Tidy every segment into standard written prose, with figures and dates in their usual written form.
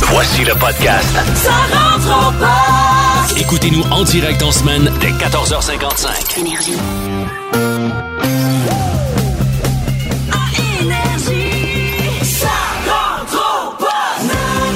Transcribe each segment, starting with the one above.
Voici le podcast. Ça rentre au poste. Écoutez-nous en direct en semaine dès 14h55. Énergie. À Énergie. Ça rentre au poste.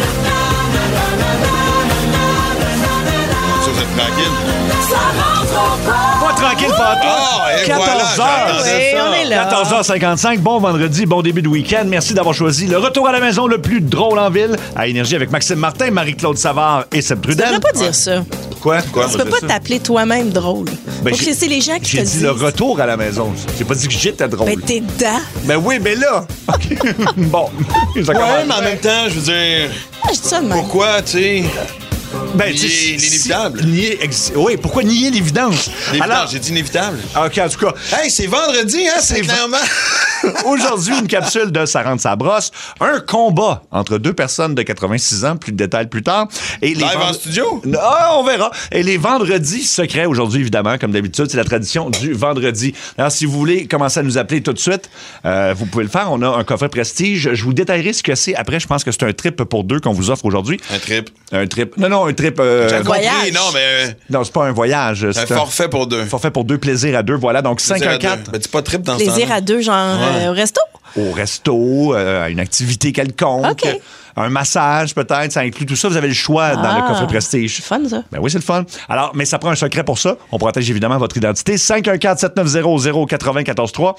Ça, vous êtes tranquille? Ça rentre au poste. Pas tranquille, et 14 voilà, heures. j'attendais ça. on est là. 14h55, bon vendredi, bon début de week-end. Merci d'avoir choisi le retour à la maison le plus drôle en ville. À Énergie avec Maxime Martin, Marie-Claude Savard et Seb Tu Trudel. devrais pas dire ça. Quoi? Tu peux pas t'appeler toi-même drôle. Ben, Faut que c'est les gens qui te J'ai disent. dit le retour à la maison. J'ai pas dit que j'étais drôle. Ben, t'es dedans. Ben oui, mais là. OK. Bon. Ça Ouais, commence. mais en même temps, je veux dire, Ah, je dis ça de même. pourquoi, tu sais... Ben, nier tu sais, l'inévitable. Oui, pourquoi nier l'évidence? L'évidence, j'ai dit inévitable. OK, en tout cas, Hey, c'est vendredi, hein, c'est C'est clairement... aujourd'hui, une capsule de Ça rentre sa brosse. Un combat entre deux personnes de 86 ans. Plus de détails plus tard. Et les Live en studio? Ah, on verra. Et les vendredis secrets aujourd'hui, évidemment, comme d'habitude, c'est la tradition du vendredi. Alors, si vous voulez commencer à nous appeler tout de suite, vous pouvez le faire. On a un coffret prestige. Je vous détaillerai ce que c'est. Après, je pense que c'est un trip pour deux qu'on vous offre aujourd'hui. Un trip. Un trip. Non, un trip. J'ai compris, voyage. non, mais... Non, c'est pas un voyage. Un C'est forfait pour deux. forfait pour deux, plaisir à deux. Voilà, donc Plaisir à 514. deux. Ben, dis pas trip dans ce Plaisir temps-là. à deux, genre au resto. Au resto, à une activité quelconque, OK. un massage peut-être, ça inclut tout ça. Vous avez le choix dans le coffret prestige. C'est fun, ça. Ben oui, c'est le fun. Alors, mais ça prend un secret pour ça. On protège évidemment votre identité. 514-7900-943,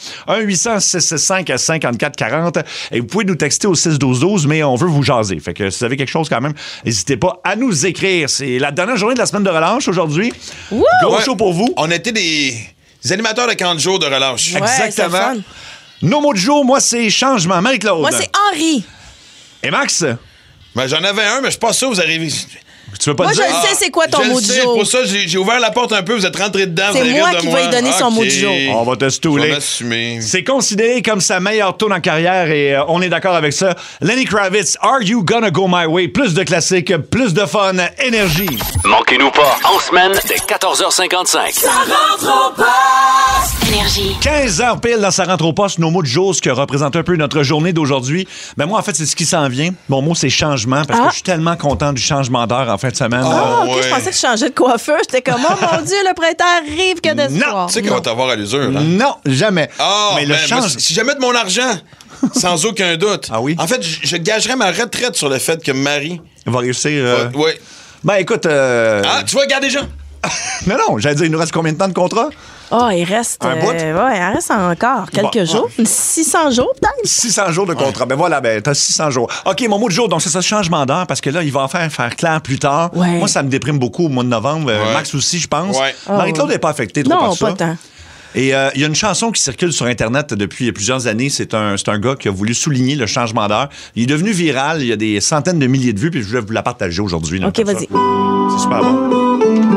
1-800-665-5440. Et vous pouvez nous texter au 612-12, mais on veut vous jaser. Fait que si vous avez quelque chose quand même, n'hésitez pas à nous écrire. C'est la dernière journée de la semaine de relâche aujourd'hui. Wouh! Gros Ouais. show pour vous. On était des animateurs de 40 jours de relâche. Ouais, Exactement. c'est le fun. Nos mots du jour, moi, c'est changement. Marie-Claude. Moi, c'est Henri. Et Max, Ben, j'en avais un, mais je suis pas sûr que vous arrivez... tu veux pas Moi, dire? je le sais, c'est quoi ton Je mot le du sais, jour? pour ça, j'ai ouvert la porte un peu, vous êtes rentrés dedans. C'est vous allez moi rire de qui vais lui donner son mot du jour. On va te Je vais stouler. m'assumer. C'est considéré comme sa meilleure tourne en carrière et on est d'accord avec ça. Lenny Kravitz, Are You Gonna Go My Way? Plus de classiques, plus de fun, énergie. Manquez-nous pas en semaine dès 14h55. Ça rentre au poste. Énergie. 15 heures pile dans sa rentre au poste, nos mots de jour, ce qui représente un peu notre journée d'aujourd'hui. Ben moi, en fait, c'est ce qui s'en vient. Mon mot, c'est changement parce que je suis tellement content du changement d'heure en fin de semaine. Ah, OK, ouais. je pensais que tu changeais de coiffeur. J'étais comme, oh mon Dieu, le printemps arrive, que d'espoir. Tu sais qu'on va t'avoir à l'usure, hein? Non, jamais. Ah, mais le ben, moi, change... si jamais de mon argent, sans aucun doute. Ah oui? En fait, je gagerais ma retraite sur le fait que Marie... va réussir... Ouais. Ben écoute... Ah, tu vas garder Jean? Non, j'allais dire, il nous reste combien de temps de contrat? Oh, il reste. Un bout? Ouais, il en reste encore quelques Bon, jours. 600 jours, peut-être. 600 jours de contrat. Ben voilà, ben t'as 600 jours. OK, mon mot de jour, donc c'est ça, changement d'heure, parce que là, il va en faire clair plus tard. Ouais. Moi, ça me déprime beaucoup au mois de novembre. Ouais. Max aussi, je pense. Ouais. Marie-Claude n'est pas affectée trop Non, par ça. pas tant. Et il y a une chanson qui circule sur Internet depuis plusieurs années. C'est un gars qui a voulu souligner le changement d'heure. Il est devenu viral. Il y a des centaines de milliers de vues, puis je voulais vous la partager aujourd'hui. là, OK, comme ça. vas-y. C'est super bon.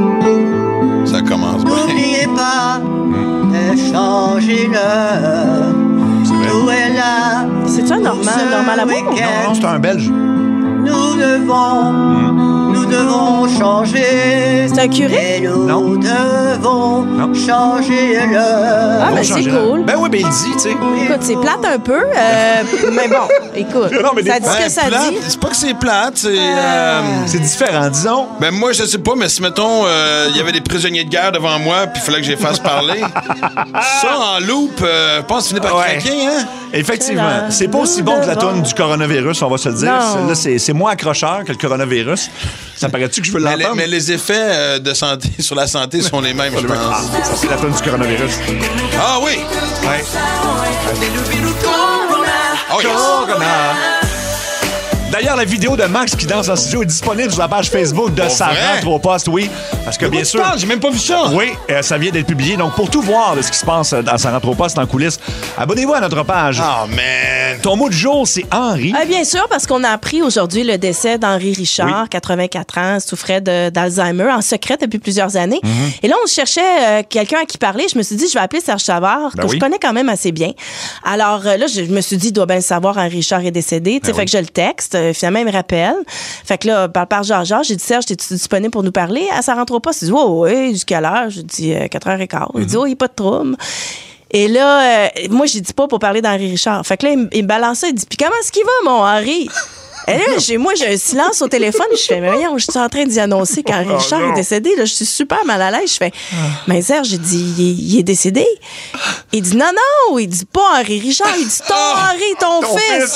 Ça commence bien. N'oubliez pas de changer l'heure. C'est vrai. Où est là? C'est-tu un normal amour? Non, c'est un Belge. Nous devons changer. C'est un curé? Et nous Non. devons Non. changer l'heure. Ah, On va ben c'est changer cool. Ben oui, ben il dit, tu sais. Écoute, c'est plate un peu, mais bon, écoute. Non, mais Ça des- dit ce que ça plate, dit. c'est pas que c'est plate, c'est... C'est différent, disons. Ben moi, je sais pas, mais si, mettons, il y avait des prisonniers de guerre devant moi, puis il fallait que je les fasse parler, ça, en loop, je pense que finit par Ouais. craquer, hein? Effectivement. C'est pas aussi bon que la tourne du coronavirus, on va se le dire. Non. Celle-là, c'est moins accrocheur que le coronavirus. Ça paraît-tu que je veux Mais l'entendre? mais les effets de santé sur la santé sont les mêmes, je Ah, pense. ça, c'est la tourne du coronavirus. Ah oui! Ouais. Oh yes! D'ailleurs, la vidéo de Max qui danse en studio est disponible sur la page Facebook de Ça vrai? rentre au poste, oui. Parce que bien Tu sûr... parles, j'ai même pas vu ça! Oui, ça vient d'être publié. Donc, pour tout voir de ce qui se passe dans Ça rentre au poste en coulisses, abonnez-vous à notre page. Oh man! Ton mot du jour, c'est Henri. Ah, bien sûr, parce qu'on a appris aujourd'hui le décès d'Henri Richard, Oui. 84 ans, souffrait d'Alzheimer en secret depuis plusieurs années. Mm-hmm. Et là, on cherchait quelqu'un à qui parler. Je me suis dit, je vais appeler Serge Savard, Ben que oui. je connais quand même assez bien. Alors là, je me suis dit, il doit bien le savoir, Henri Richard est décédé. Tu sais, Ben fait oui. que je le texte. Finalement, il me rappelle. Fait que là, par Georges, j'ai dit, Serge, t'es-tu disponible pour nous parler? À ça rentre pas. Il dit, oh, oui, jusqu'à l'heure. J'ai dit, 4h15. Il Mm-hmm. dit, oh, il n'y a pas de trouble. Et là, moi, j'ai dit pas pour parler d'Henri Richard. Fait que là, il me balance ça. Il dit, puis comment est-ce qu'il va, mon Henri? Et là, j'ai un silence au téléphone. Je fais, mais voyons, je suis en train d'y annoncer quand Richard est décédé. Là, je suis super mal à l'aise. Je fais, mais Serge, j'ai dit, il est décédé. Il dit, non. Il dit pas Henri Richard. Il dit, ton fils.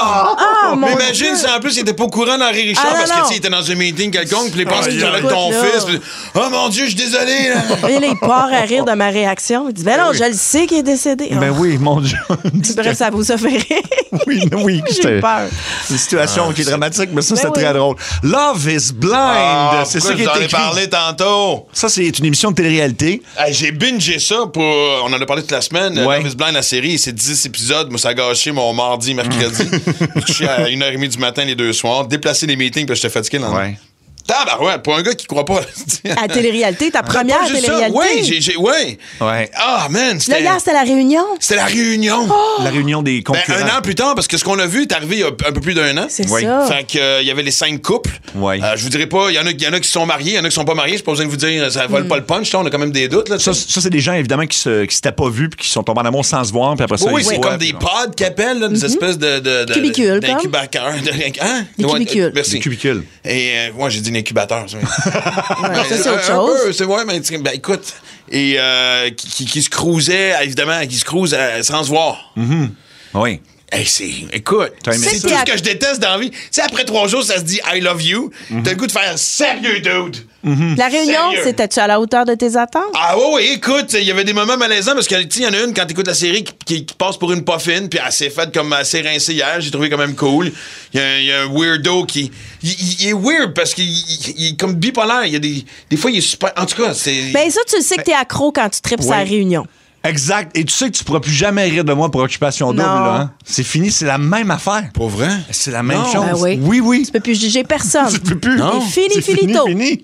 Mon Imagine Dieu. si en plus, il était pas au courant d'Henri Richard Ah, non, parce non. que, tu sais, il était dans un meeting quelconque, puis il pense qu'il était avec écoute, ton là. fils. Puis, oh mon Dieu, je suis désolé. Là. Et là, il part à rire de ma réaction. Il dit, ben non, je le sais qu'il est décédé. Ben oui, mon Dieu. Bref, ça vous a fait rire. Oui, J'ai c'était eu peur. une situation qui est dramatique, mais ça, Ben c'était oui. très drôle. Love is Blind. C'est ça qui est j'en ai écrit. parlé tantôt. Ça, c'est une émission de télé-réalité. Hey, j'ai bingé ça pour. On en a parlé toute la semaine. Ouais. Love is Blind, la série, c'est 10 épisodes. Moi, ça a gâché mon mardi, mercredi. Je suis à 1h30 du matin les 2 soirs. Déplacer les meetings, puis j'étais fatigué le lendemain. Ouais. Tabarouette, pour un gars qui croit pas. À télé-réalité, ta première Pas juste ça. télé-réalité. Oui, Ouais. Ah, man, Là, c'était. hier, c'était la réunion. C'était la réunion. Oh! La réunion des Ben, concurrents. 1 an plus tard, parce que ce qu'on a vu est arrivé il y a un peu plus d'1 an. C'est Oui. ça. Fait que, il y avait les 5 couples. Ouais. Je vous dirais pas, il y en a qui sont mariés, il y en a qui sont pas mariés. J'ai pas besoin de vous dire, ça vole pas le punch. Là, on a quand même des doutes. Là, Ça, c'est des gens, évidemment, qui s'étaient pas vus puis qui sont tombés en amour sans se voir, puis après ça, oui, ils c'est se comme voient, des puis pods qu'ils appellent, là, des espèces de Cubicules, d'incubateurs. Hein? Des cubicules. Merci. Des cubicules. Et moi, j'ai dit l'incubateur. Ouais, ça, c'est autre Un chose. peu, c'est vrai, mais ben, écoute. Et qui se cruisaient, évidemment, qui se cruisent sans se voir. Oui. Hey, écoute, T'as aimé c'est ça? tout ce que je déteste dans la vie. Tu sais, après 3 jours, ça se dit I love you. T'as le goût de faire sérieux, dude. La réunion, Sérieux? c'était-tu à la hauteur de tes attentes? Ah oui, écoute, il y avait des moments malaisants parce que, tu sais, il y en a une quand t'écoutes la série qui passe pour une poffine, puis elle s'est faite comme assez rincée hier. J'ai trouvé quand même cool. Il y a un weirdo qui. Il est weird parce qu'il est comme bipolaire. Il y a des fois, il est super. En tout cas, c'est. Ben ça, tu le sais que t'es accro quand tu tripes sur la réunion. Exact. Et tu sais que tu pourras plus jamais rire de moi pour Occupation Double, Non. là. Hein? C'est fini, c'est la même affaire. Pas vrai? C'est la même Non. chose. Ben oui. Oui. Tu peux plus juger personne. Tu peux plus. Non. C'est fini, C'est finito. fini.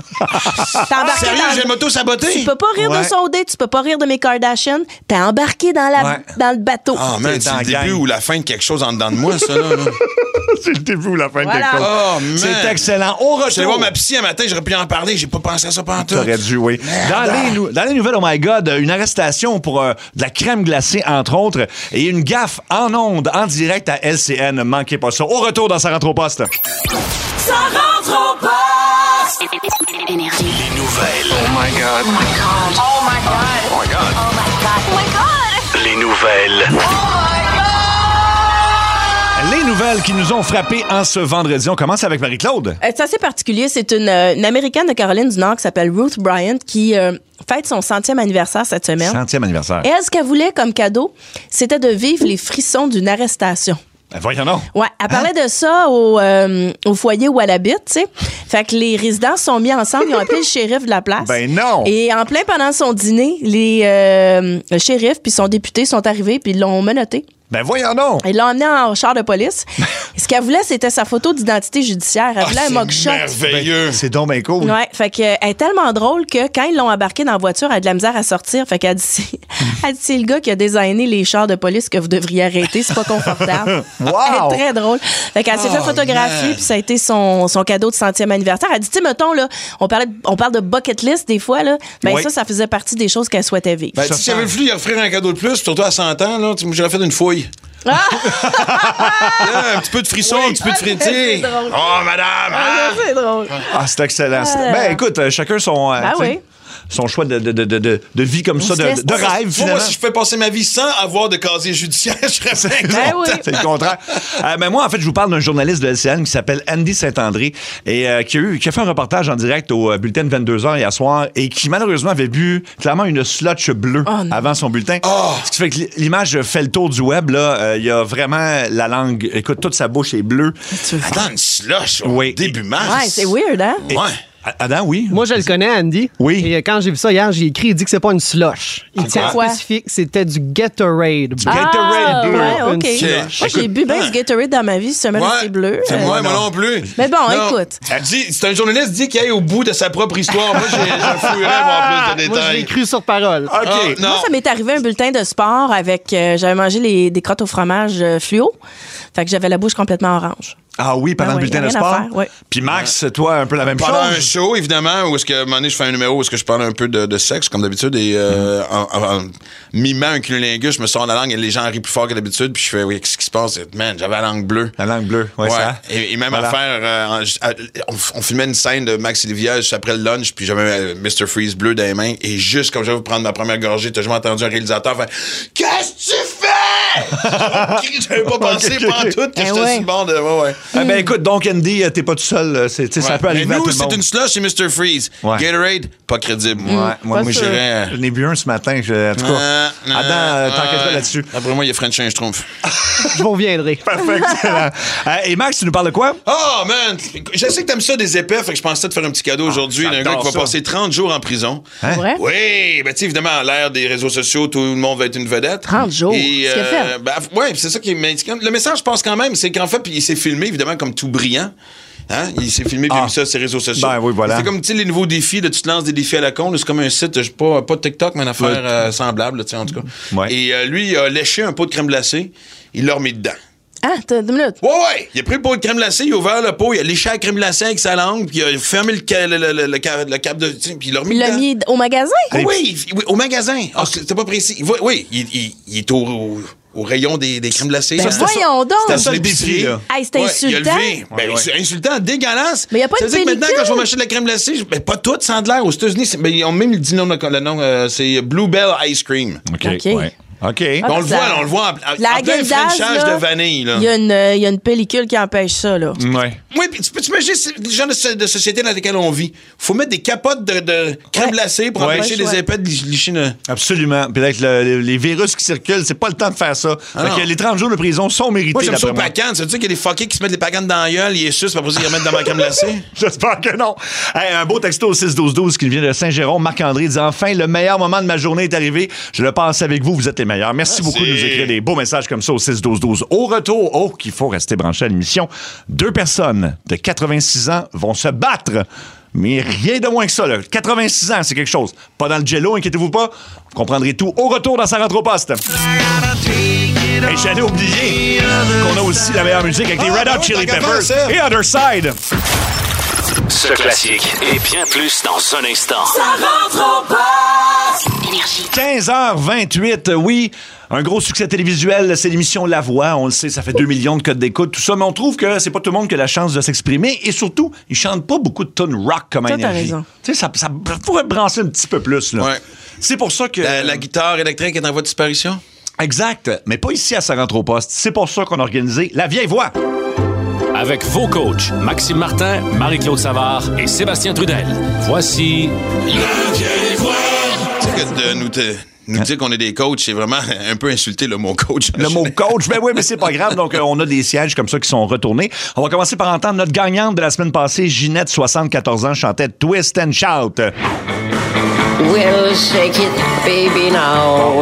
T'as embarqué Sérieux, dans- j'ai m'auto-saboté? Tu peux pas rire Ouais. de son dé, tu peux pas rire de mes Kardashians. T'es embarqué dans Ouais. le bateau. Ah, man, C'est c'est dans le la début gang. ou la fin de quelque chose en dedans de moi, ça, là. C'est le début ou la fin de Voilà. quelque chose. Oh, man. C'est excellent. Au Je suis allé voir retour. ma psy un matin, j'aurais pu en parler, j'ai pas pensé à ça pendant tout. T'aurais dû, oui. Dans les nouvelles, oh my God, une arrestation pour de la crème glacée, entre autres, et une gaffe en ondes, en direct à LCN. Ne manquez pas ça. Au retour dans Sa rentre au poste. Ça rentre au poste. Énergie. Les nouvelles. Oh my god. Oh my god. Oh my god. Oh my god. Oh my god. Les nouvelles. Les nouvelles qui nous ont frappés en ce vendredi. On commence avec Marie-Claude. C'est assez particulier. C'est une Américaine de Caroline du Nord qui s'appelle Ruth Bryant qui fête son 100e anniversaire cette semaine. 100e anniversaire. Et elle, ce qu'elle voulait comme cadeau, c'était de vivre les frissons d'une arrestation. Ben, voyons donc. Ouais, elle parlait de ça au foyer où elle habite, tu sais. Fait que les résidents se sont mis ensemble, ils ont appelé le shérif de la place. Ben non. Et en plein pendant son dîner, le shérif puis son député sont arrivés puis ils l'ont menotté. Ben voyons donc. Ils l'ont emmené en char de police. Ce qu'elle voulait, c'était sa photo d'identité judiciaire. Elle voulait un mugshot. merveilleux. C'est donc bien cool. Ouais, fait que elle est tellement drôle que quand ils l'ont embarqué dans la voiture, elle a de la misère à sortir. Fait qu'elle dit, elle dit c'est le gars qui a designé les chars de police que vous devriez arrêter, c'est pas confortable. Wow! Elle est très drôle. Fait qu'elle s'est fait photographier, man. puis ça a été son cadeau de 100e anniversaire. Elle dit, tu sais, mettons, là, on parle de bucket list des fois, là. Ben Oui. ça faisait partie des choses qu'elle souhaitait vivre. Ben, si j'avais le flux, il offrir un cadeau de plus, surtout à 100 ans, là, j'aurais fait une fouille. Ah! Là, un petit peu de frisson, un petit peu de frité. c'est drôle. Oh, madame! hein? C'est drôle. Ah, c'est excellent. Ben écoute, chacun son, Ben tu sais, oui. son choix de vie comme ça, se laisse de rêve, Moi, finalement. si je fais passer ma vie sans avoir de casier judiciaire, je serais bien Ben content. oui. C'est le contraire. Ben moi, en fait, je vous parle d'un journaliste de LCN qui s'appelle Andy Saint-André et qui a fait un reportage en direct au bulletin de 22h hier soir et qui, malheureusement, avait bu clairement une slotch bleue avant son bulletin. Ce qui fait que l'image fait le tour du web. Là, il y a vraiment la langue... Écoute, toute sa bouche est bleue. Attends, une slush au Oui. début mars. Ouais, c'est weird, hein? Ouais. Adam, oui? Moi, je le connais, Andy. Oui. Et quand j'ai vu ça hier, j'ai écrit, il dit que c'est pas une slush. Il tient quoi? spécifique, c'était du Gatorade. Gatorade bleu. Ouais, OK. Une slush. Moi, j'ai bu bien du Gatorade dans ma vie, ce semaine, c'est bleu. C'est moi non plus. Mais bon, Non. écoute. Elle dit, c'est un journaliste dit qu'il aille au bout de sa propre histoire. Moi, je fouillerais voir plus de Moi, je l'ai détails. cru sur parole. OK. Ah, non. Moi, ça m'est arrivé un bulletin de sport avec... j'avais mangé des crottes au fromage fluo. Fait que j'avais la bouche complètement orange. Ah oui, pendant le bulletin de rien à sport. faire, ouais. Puis Max, toi, un peu la même Pendant un chose. show, évidemment, où est-ce que, à un moment donné, je fais un numéro où est-ce que je parle un peu de sexe, comme d'habitude, et en mimant un cunilingus, je me sors la langue et les gens rient plus fort que d'habitude, puis je fais, oui, qu'est-ce qui se passe? Man, j'avais la langue bleue. La langue bleue, ouais, ça. Et même Voilà. à faire, on filmait une scène de Max et Livia juste après le lunch, puis j'avais Mr. Freeze bleu dans les mains, et juste comme j'avais prendre ma première gorgée, t'as jamais entendu un réalisateur faire qu'est-ce que tu fais? J'avais pas pensé pendant tout que j'étais sur le bord de. Ouais. Ah ben écoute, donc Andy, t'es pas tout seul. Ça peut arriver Mais à nous, tout le monde. c'est une slush chez Mr. Freeze. Ouais. Gatorade, pas crédible. Ouais, moi, Pas sûr. j'irais. J'en ai bu un ce matin. En tout cas, Adam, t'enquêteras là-dessus. Après moi, il y a French un Schtroumpf. Je vous reviendrai. Parfait, excellent. Et Max, tu nous parles de quoi? Oh, man! Je sais que t'aimes ça des épais, fait que je pensais te faire un petit cadeau aujourd'hui d'un j'adore gars qui va ça. passer 30 jours en prison. Hein? Ouais. Oui, ben tu sais, évidemment, à l'ère des réseaux sociaux, tout le monde va être une vedette. 30 jours. Et, Qu'est-ce qu'il a fait? ben, ouais, c'est ça qui est. Mais le message, je pense quand même, c'est qu'en fait, puis il s'est filmé, évidemment, comme tout brillant. Hein? Il s'est filmé, puis il a mis ça sur ses réseaux sociaux. Ben oui, voilà. C'est comme, tu sais, les nouveaux défis, là, tu te lances des défis à la con, là, c'est comme un site, pas TikTok, mais une affaire semblable, tu sais, en tout cas. Ouais. Et lui, il a léché un pot de crème glacée, il l'a remis dedans. Ah, t'as 2 minutes. Ouais! Il a pris le pot de crème glacée, il a ouvert le pot, il a léché la crème glacée avec sa langue, puis il a fermé le cap de. Puis il l'a remis Il l'a dedans. mis au magasin? Oui, au magasin. Ah, c'était pas précis. Oui, il est au rayon des crèmes glacées. Ben Ça, voyons donc! c'était ça le l'épicerie, défi. là. Hey, c'était Ouais, insultant. Il a levé. Ben, Ouais. c'est insultant, dégueulasse. Mais y a pas Ça de veut dire que maintenant, pellicule. quand je vais m'acheter de la crème glacée, ben, pas toute, sans de l'air. Aux États-Unis, ils ont même dit non, le nom, c'est Bluebell Ice Cream. OK. OK. Ouais. OK. Ah, On le ça- voit, on le voit en La plein Häagen-Dazs, frenchage là, de vanille. Là. Il y a une pellicule qui empêche ça, là. Ouais. Oui, puis tu peux t'imaginer le genre de société dans laquelle on vit. Faut mettre des capotes de crème glacée pour Ouais. empêcher Ouais. les épais de licher. Absolument. Puis avec les virus qui circulent, c'est pas le temps de faire ça. Fait non. que les 30 jours de prison sont mérités. Moi, j'aime ça au d'après moi. pacan. Ça veut dire qu'il y a des fuckers qui se mettent des pacans dans la gueule, ils sucent, puis après ça, ils remettent dans ma crème glacée. J'espère que non. Hey, un beau texto au 6-12-12 qui vient de Saint-Jérôme. Marc-André dit « Enfin, le meilleur moment de ma journée est arrivé. Je le passe avec vous. Vous êtes les meilleurs. » Merci beaucoup de nous écrire des beaux messages comme ça au 6-12-12. Au retour, qu'il faut rester branché à l'émission. 2 personnes de 86 ans vont se battre. Mais rien de moins que ça, là. 86 ans, c'est quelque chose. Pas dans le jello, inquiétez-vous pas. Vous comprendrez tout au retour dans sa rentre au poste. Et j'allais oublier qu'on a aussi la meilleure musique avec les Red Hot Chili Peppers et Other Side. Ce classique et bien plus dans un instant. 15h28, oui. Un gros succès télévisuel, c'est l'émission La Voix. On le sait, ça fait 2 millions de codes d'écoute, tout ça. Mais on trouve que c'est pas tout le monde qui a la chance de s'exprimer. Et surtout, ils chantent pas beaucoup de tunes rock comme Toi, t'as énergie. raison. Tu sais, ça pourrait brancher un petit peu plus, là. Ouais. C'est pour ça que... La guitare électrique est en voie de disparition? Exact. Mais pas ici à sa rentre au poste. C'est pour ça qu'on a organisé La Vieille Voix. Avec vos coachs, Maxime Martin, Marie-Claude Savard et Sébastien Trudel. Voici La Vieille Voix. Tu sais que de nous dire qu'on est des coachs, c'est vraiment un peu insulté le mot coach. Le mot coach, ben oui, mais c'est pas grave. Donc, on a des sièges comme ça qui sont retournés. On va commencer par entendre notre gagnante de la semaine passée, Ginette, 74 ans, chantait Twist and Shout. Well, shake it, baby, now.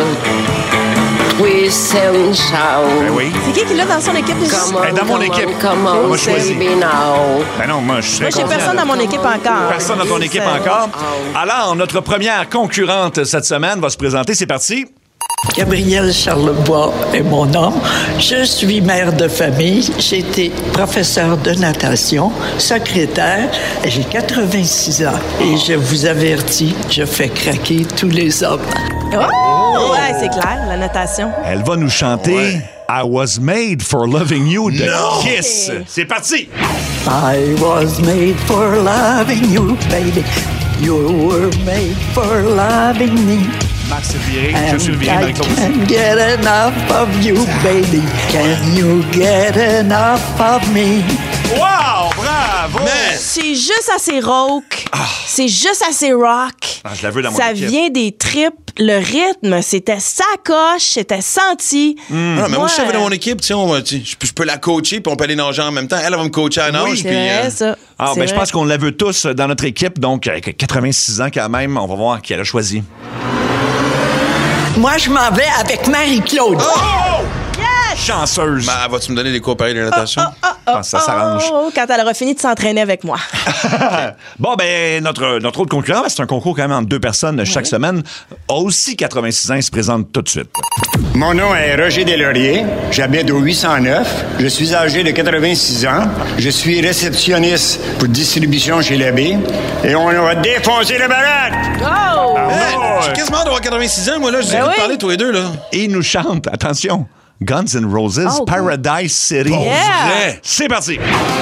Twist and shout. Ben oui. C'est qui l'a dans son équipe? Come on, dans mon come équipe. on, come on, Moi, je choisis. baby, now. Ben non, moi, je serais Moi, j'ai content. personne dans mon équipe encore. Personne dans ton équipe encore. Alors, notre première concurrente cette semaine va se présenter. C'est parti. Gabrielle Charlebois est mon nom. Je suis mère de famille. J'ai été professeure de natation, secrétaire. J'ai 86 ans. Et je vous avertis, je fais craquer tous les hommes. Oh! Ouais, c'est clair, la natation. Elle va nous chanter I Was Made for Loving You de Kiss. C'est parti. I was made for loving you, baby. You were made for loving me. Max est viré. Je suis le viré, I Marie-Claude. can't get enough of you, baby. Can you get enough of me? Wow! Bravo! Mais C'est juste assez rock. C'est juste assez rock. Ah, je la veux dans mon Ça équipe. vient des tripes. Le rythme, c'était sacoche, c'était senti. non, mais moi, je savais dans mon équipe, tu sais, je peux la coacher, puis on peut aller nager en même temps. Elle va me coacher à nage, C'est puis... vrai, ça. Ah, C'est ben, je vrai. pense qu'on la veut tous dans notre équipe. Donc, avec 86 ans quand même, on va voir qui elle a choisi. Moi, je m'en vais avec Marie-Claude. Chanceuse. Vas-tu me donner des cours pareils de natation? Je pense que ça s'arrange. Quand elle aura fini de s'entraîner avec moi. Bon, ben, notre autre concurrent, c'est un concours quand même entre 2 personnes chaque semaine. A aussi 86 ans, il se présente tout de suite. Mon nom est Roger Deslauriers. J'habite au 809. Je suis âgé de 86 ans. Je suis réceptionniste pour distribution chez Labé. Et on va défoncer le baraque! Oh! J'ai quasiment d'avoir 86 ans, moi, là. Je vous ai parlé tous les deux, là. Et il nous chante, attention, Guns N' Roses, Paradise City. Yeah. C'est parti.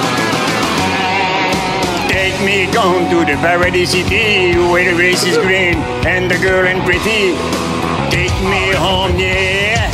Take me down to the Paradise City where the grass is green and the girl and pretty. Take me home, yeah.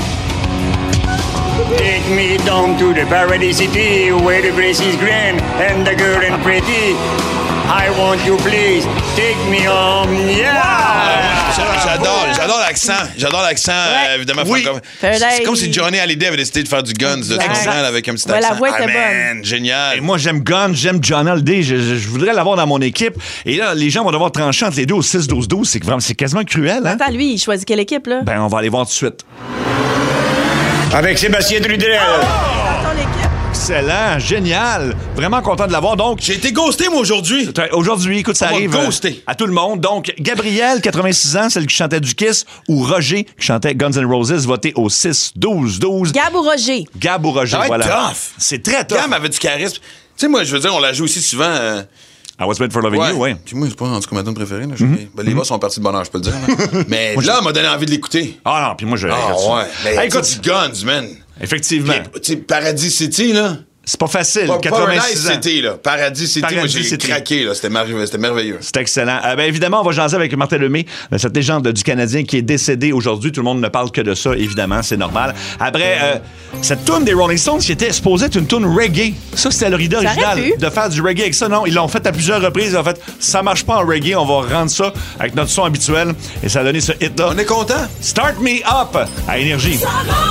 Take me down to the Paradise City where the grass is green and the girl and pretty. I want you, please. Take me home, yeah. J'adore l'accent, évidemment. Oui. C'est comme si Johnny Hallyday avait décidé de faire du Guns, tu comprends, avec un petit accent. La voix était bonne. Génial. Et moi, j'aime Guns, j'aime Johnny Hallyday. Je voudrais l'avoir dans mon équipe. Et là, les gens vont devoir trancher entre les deux au 6-12-12. C'est quasiment cruel, hein? Attends, lui, il choisit quelle équipe, là? Ben, on va aller voir tout de suite. Avec Sébastien Trudel. Ton équipe. Excellent, génial. Vraiment content de l'avoir. Donc, j'ai été ghosté, moi, aujourd'hui. Aujourd'hui, écoute, ça arrive à tout le monde. Donc, Gabrielle, 86 ans, celle qui chantait du Kiss, ou Roger, qui chantait Guns N' Roses, votez au 6-12-12. Gab ou Roger? Gab ou Roger, voilà. Tough. C'est très tough. Gab avait du charisme. Tu sais, moi, je veux dire, on la joue aussi souvent... I was made for loving you, oui. Puis moi, c'est pas en tout cas ma tune préférée. Là, les boss sont partis de bonheur, je peux le dire. Là. Mais là, elle m'a donné envie de l'écouter. Ah non, puis moi, ouais. Mais écoute, du Guns, man. Effectivement. Tu sais, Paradis City, là. C'est pas facile. Pas 86 ans. City, là. Paradis City, moi, j'ai craqué, là. C'était merveilleux. C'est excellent. Ben, évidemment, on va jaser avec Martin Lemay, cette légende du Canadien qui est décédé aujourd'hui. Tout le monde ne parle que de ça, évidemment, c'est normal. Après, cette toune des Rolling Stones qui était supposée être une toune reggae. Ça, c'était leur idée originale, de faire du reggae avec ça. Non, ils l'ont fait à plusieurs reprises. Ils ont fait, ça marche pas en reggae, on va rendre ça avec notre son habituel. Et ça a donné ce hit-là. On est content. Start Me Up à Énergie.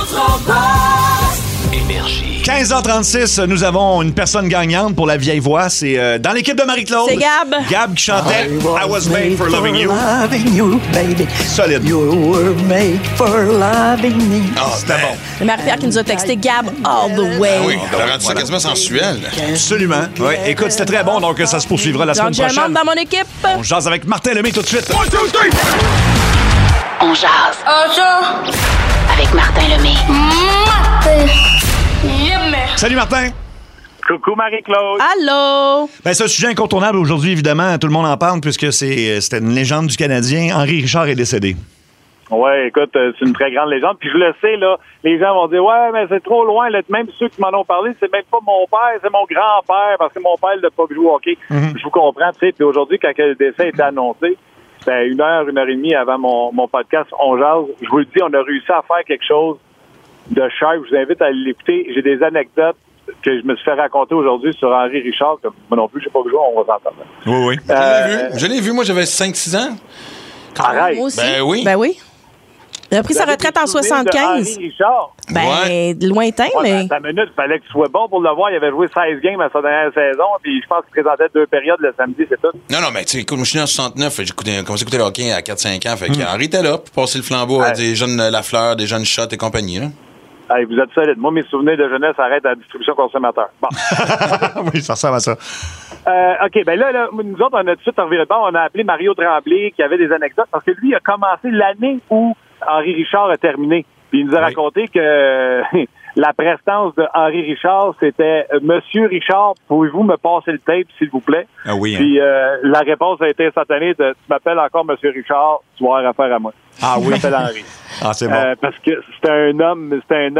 Énergie. 15h36, nous avons une personne gagnante pour la vieille voix. C'est dans l'équipe de Marie-Claude. C'est Gab. Gab qui chantait I was made for loving you. Baby. Solide. You were made for loving me. C'était bon. C'est Marie-Pierre qui nous a texté Gab all the way. Ah oui, on a rendu ça quasiment sensuel. Absolument. Oui. Écoute, c'était très bon, donc ça se poursuivra la semaine Donc, je prochaine. monte dans mon équipe. On jase avec Martin Lemay tout de suite. 1, 2, 3. On jase. Avec Martin Lemay. Salut Martin. Coucou Marie-Claude. Allô. Ben, c'est un sujet incontournable aujourd'hui, évidemment. Tout le monde en parle puisque c'était une légende du Canadien. Henri Richard est décédé. Ouais, écoute, c'est une très grande légende. Puis je le sais, là, les gens vont dire, ouais, mais c'est trop loin. Là. Même ceux qui m'en ont parlé, c'est même pas mon père, c'est mon grand-père, parce que mon père n'a pas joué au hockey. Je vous comprends, tu sais. Puis aujourd'hui, quand le décès était annoncé, c'était 1 heure et demie avant mon podcast On jase. Je vous le dis, on a réussi à faire quelque chose de cher. Je vous invite à aller l'écouter. J'ai des anecdotes que je me suis fait raconter aujourd'hui sur Henri Richard, que moi non plus, je sais pas que jouer, on va s'entendre. Oui, oui. Je l'ai vu, moi j'avais 5-6 ans. Arrête. Moi aussi. Ben oui. Ben oui. Il a pris sa retraite en 75. Henri Richard. Ben, lointain, mais... La minute, il fallait que tu sois bon pour le voir. Il avait joué 16 games à sa dernière saison, puis je pense qu'il présentait 2 périodes le samedi, c'est tout. Non, mais tu sais, écoute, moi je suis né en 69, j'ai commencé à écouter le hockey à 4-5 ans, fait qu'Henri était là pour passer le flambeau à des jeunes Lafleur, des jeunes Schott et compagnie, là. Hey, vous êtes solide. Moi, mes souvenirs de jeunesse arrêtent à la distribution consommateur. Bon. Oui, ça ressemble à ça. OK, ben là, nous autres, on a tout de suite reviré de bord. On a appelé Mario Tremblay, qui avait des anecdotes, parce que lui, il a commencé l'année où Henri Richard a terminé. Puis il nous a raconté que la prestance de Henri Richard, c'était « Monsieur Richard, pouvez-vous me passer le tape, s'il vous plaît? » Ah oui. Puis la réponse a été instantanée de « Tu m'appelles encore Monsieur Richard, tu vas avoir affaire à moi. » Ah oui. Je m'appelle Henri. Ah, c'est bon. Parce que c'était un homme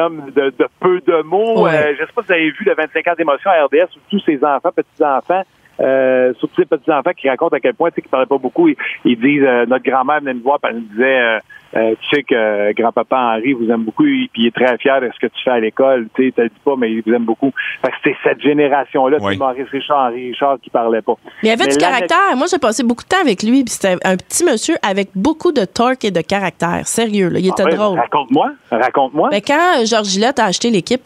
de peu de mots. Ouais. Je sais pas si vous avez vu le 25 ans d'émotion à RDS où tous ses enfants, petits-enfants, surtout ces petits-enfants qui racontent à quel point, tu sais, qu'ils parlaient pas beaucoup, ils disent, notre grand-mère venait nous voir, puis elle nous disait, tu sais que grand-papa Henri vous aime beaucoup, puis il est très fier de ce que tu fais à l'école, tu sais, tu le dis pas, mais il vous aime beaucoup. Fait que c'était cette génération-là, Oui. c'est Maurice Richard, Henri Richard qui parlait pas. Mais il avait du caractère. Moi, j'ai passé beaucoup de temps avec lui, puis c'était un petit monsieur avec beaucoup de torque et de caractère. Sérieux, là. Il était drôle. Raconte-moi. Ben, quand Georges Gillette a acheté l'équipe,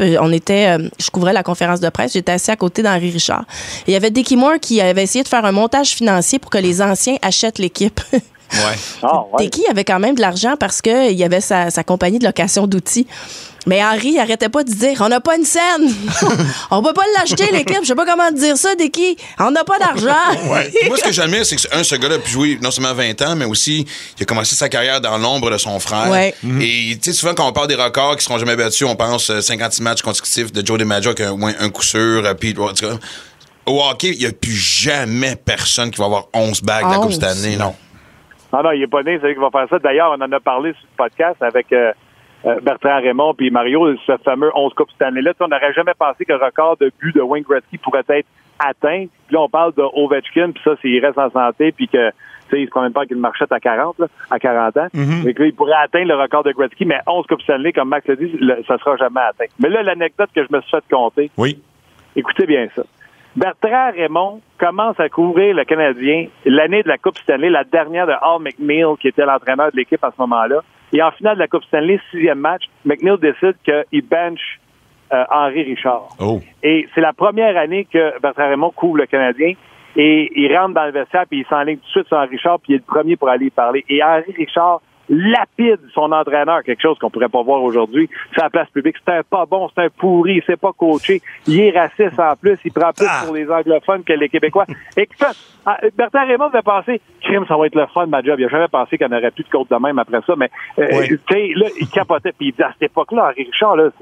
je couvrais la conférence de presse, j'étais assis à côté d'Henri Richard. Et il y avait Dickie Moore qui avait essayé de faire un montage financier pour que les anciens achètent l'équipe. Dicky avait quand même de l'argent parce qu'il y avait sa compagnie de location d'outils. Mais Henry arrêtait pas de dire, on n'a pas une scène. On peut pas l'acheter, l'équipe. Je sais pas comment te dire ça, Dicky. On n'a pas d'argent. Moi, ce que j'admire, c'est que ce gars-là a pu jouer non seulement 20 ans, mais aussi, il a commencé sa carrière dans l'ombre de son frère. Ouais. Et, tu sais, souvent, quand on parle des records qui seront jamais battus, on pense 56 matchs consécutifs de Joe DiMaggio avec un coup sûr, Pete Rose. Au hockey, il n'y a plus jamais personne qui va avoir 11 bagues de la Coupe Stanley, non. Non, il est pas né, c'est lui qui va faire ça. D'ailleurs, on en a parlé sur le podcast avec Bertrand Raymond puis Mario, ce fameux 11 Coupes Stanley-là. On n'aurait jamais pensé que le record de but de Wayne Gretzky pourrait être atteint. Puis là, on parle de Ovechkin, puis ça, c'est il reste en santé, puis que il se promène pas avec une marchette à 40 ans. Mais là, il pourrait atteindre le record de Gretzky, mais 11 Coupes Stanley, comme Max l'a dit, ça sera jamais atteint. Mais là, l'anecdote que je me suis fait compter, écoutez bien ça. Bertrand Raymond commence à couvrir le Canadien l'année de la Coupe Stanley, la dernière de Al McNeil, qui était l'entraîneur de l'équipe à ce moment-là. Et en finale de la Coupe Stanley, 6e match, McNeil décide qu'il bench Henri Richard. Et c'est la première année que Bertrand Raymond couvre le Canadien. Et il rentre dans le vestiaire, puis il s'enligne tout de suite sur Henri Richard, puis il est le premier pour aller y parler. Et Henri Richard lapide son entraîneur, quelque chose qu'on pourrait pas voir aujourd'hui, sur la place publique. C'est un pas bon, c'est un pourri, il sait pas coacher, il est raciste en plus, il prend plus pour les anglophones que les Québécois. Et Bertrand Raymond devait penser, crime, ça va être le fun, ma job. Il a jamais pensé qu'il n'y en aurait plus de côte de même après ça, mais tu sais, là, il capotait, puis il dit, à cette époque-là, Henri Richard, là,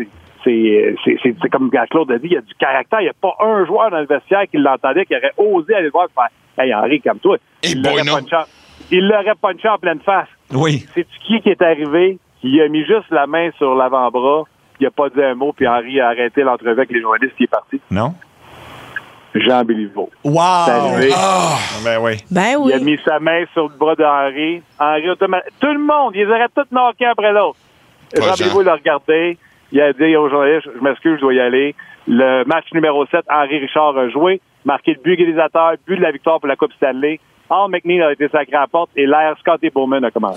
c'est comme Claude a dit, il y a du caractère, il n'y a pas un joueur dans le vestiaire qui l'entendait, qui aurait osé aller le voir et faire, hey, Henri, comme toi, il l'aurait punché en pleine face. Oui. C'est-tu qui est arrivé? Il a mis juste la main sur l'avant-bras, il a pas dit un mot, puis Henri a arrêté l'entrevue avec les journalistes, il est parti. Non? Jean Béliveau. Wow! Ben oui. Il a mis sa main sur le bras d'Henri. Henri, tout le monde, ils auraient tous knocké après l'autre. Jean Béliveau l'a regardé, il a dit aux journalistes, je m'excuse, je dois y aller. Le match numéro 7, Henri Richard a joué, marqué le but égalisateur, but de la victoire pour la Coupe Stanley. Al McNeil a été sacré à la porte et l'ère Scotty Bowman a commencé.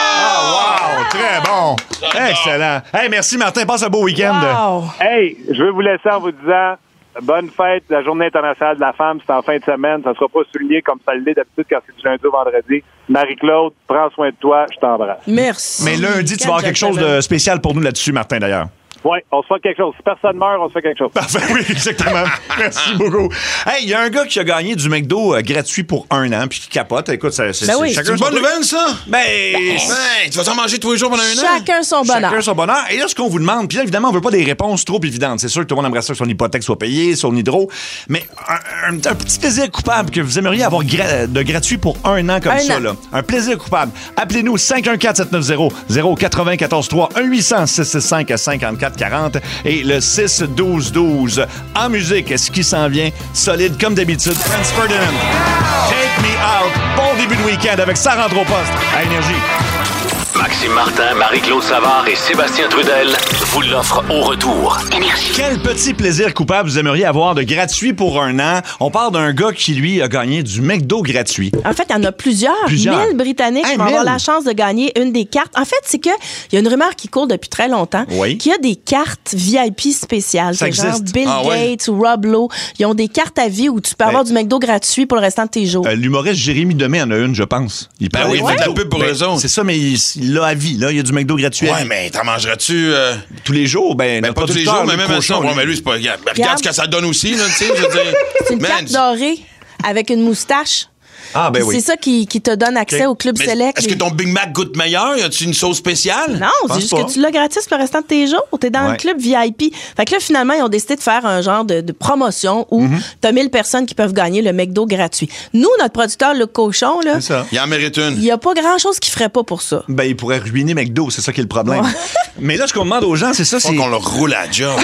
Wow! Très bon! Excellent! Hey, merci Martin, passe un beau week-end. Wow. Hey, je veux vous laisser en vous disant bonne fête, la Journée internationale de la femme, c'est en fin de semaine. Ça ne sera pas souligné comme ça l'est d'habitude quand c'est du lundi au vendredi. Marie-Claude, prends soin de toi, je t'embrasse. Merci. Mais lundi, tu vas avoir quelque chose de spécial pour nous là-dessus, Martin, d'ailleurs. Oui, on se fait quelque chose. Si personne meurt, on se fait quelque chose. Parfait, oui, exactement. Merci beaucoup. Hey, il y a un gars qui a gagné du McDo gratuit pour 1 an, puis qui capote. Écoute, c'est une bonne nouvelle, ça? Tu vas t'en manger tous les jours pendant 1 an? Chacun son bonheur. Chacun son bonheur. Et là, ce qu'on vous demande, puis là, évidemment, on veut pas des réponses trop évidentes. C'est sûr que tout le monde aimerait ça que son hypothèque soit payée, son hydro. Mais un petit plaisir coupable que vous aimeriez avoir de gratuit pour 1 an comme ça, là. Un plaisir coupable. Appelez-nous 514-790-0943, 1-800-665-5440 et le 6-12-12. En musique, ce qui s'en vient, solide comme d'habitude. Franz Ferdinand, Take Me Out. Bon début de week-end avec Ça rentre au poste à Énergie. Maxime Martin, Marie-Claude Savard et Sébastien Trudel vous l'offrent au retour. Quel petit plaisir coupable vous aimeriez avoir de gratuit pour 1 an? On parle d'un gars qui, lui, a gagné du McDo gratuit. En fait, il y en a plusieurs. 1000 Britanniques vont avoir la chance de gagner une des cartes. En fait, c'est qu'il y a une rumeur qui court depuis très longtemps qu'il y a des cartes VIP spéciales. Ça genre existe. Bill Gates ou Rob Lowe. Ils ont des cartes à vie où tu peux avoir du McDo gratuit pour le restant de tes jours. L'humoriste Jérémy Demé en a une, je pense. Il il fait de la pub pour eux autres. C'est ça, mais il l'a à vie. Là, il y a du McDo gratuit. Ouais, mais t'en mangeras-tu tous les jours? Pas tous les jours, mais même à ça. Mais lui, c'est pas. Regarde ce que ça donne aussi, là, tu sais. Je veux dire. C'est une carte dorée avec une moustache. Ah, ben oui. C'est ça qui te donne accès au Club Select. Est-ce que ton Big Mac goûte meilleur? Y a-tu une sauce spéciale? Non, c'est juste que tu l'as gratis pour le restant de tes jours. T'es dans le Club VIP. Fait que là, finalement, ils ont décidé de faire un genre de promotion où t'as 1000 personnes qui peuvent gagner le McDo gratuit. Nous, notre producteur, Luc Cochon, là, il en mérite une. Il n'y a pas grand-chose qu'il ferait pas pour ça. Ben, il pourrait ruiner McDo, c'est ça qui est le problème. Mais là, ce qu'on demande aux gens, c'est ça. Faut qu'on leur roule à la job.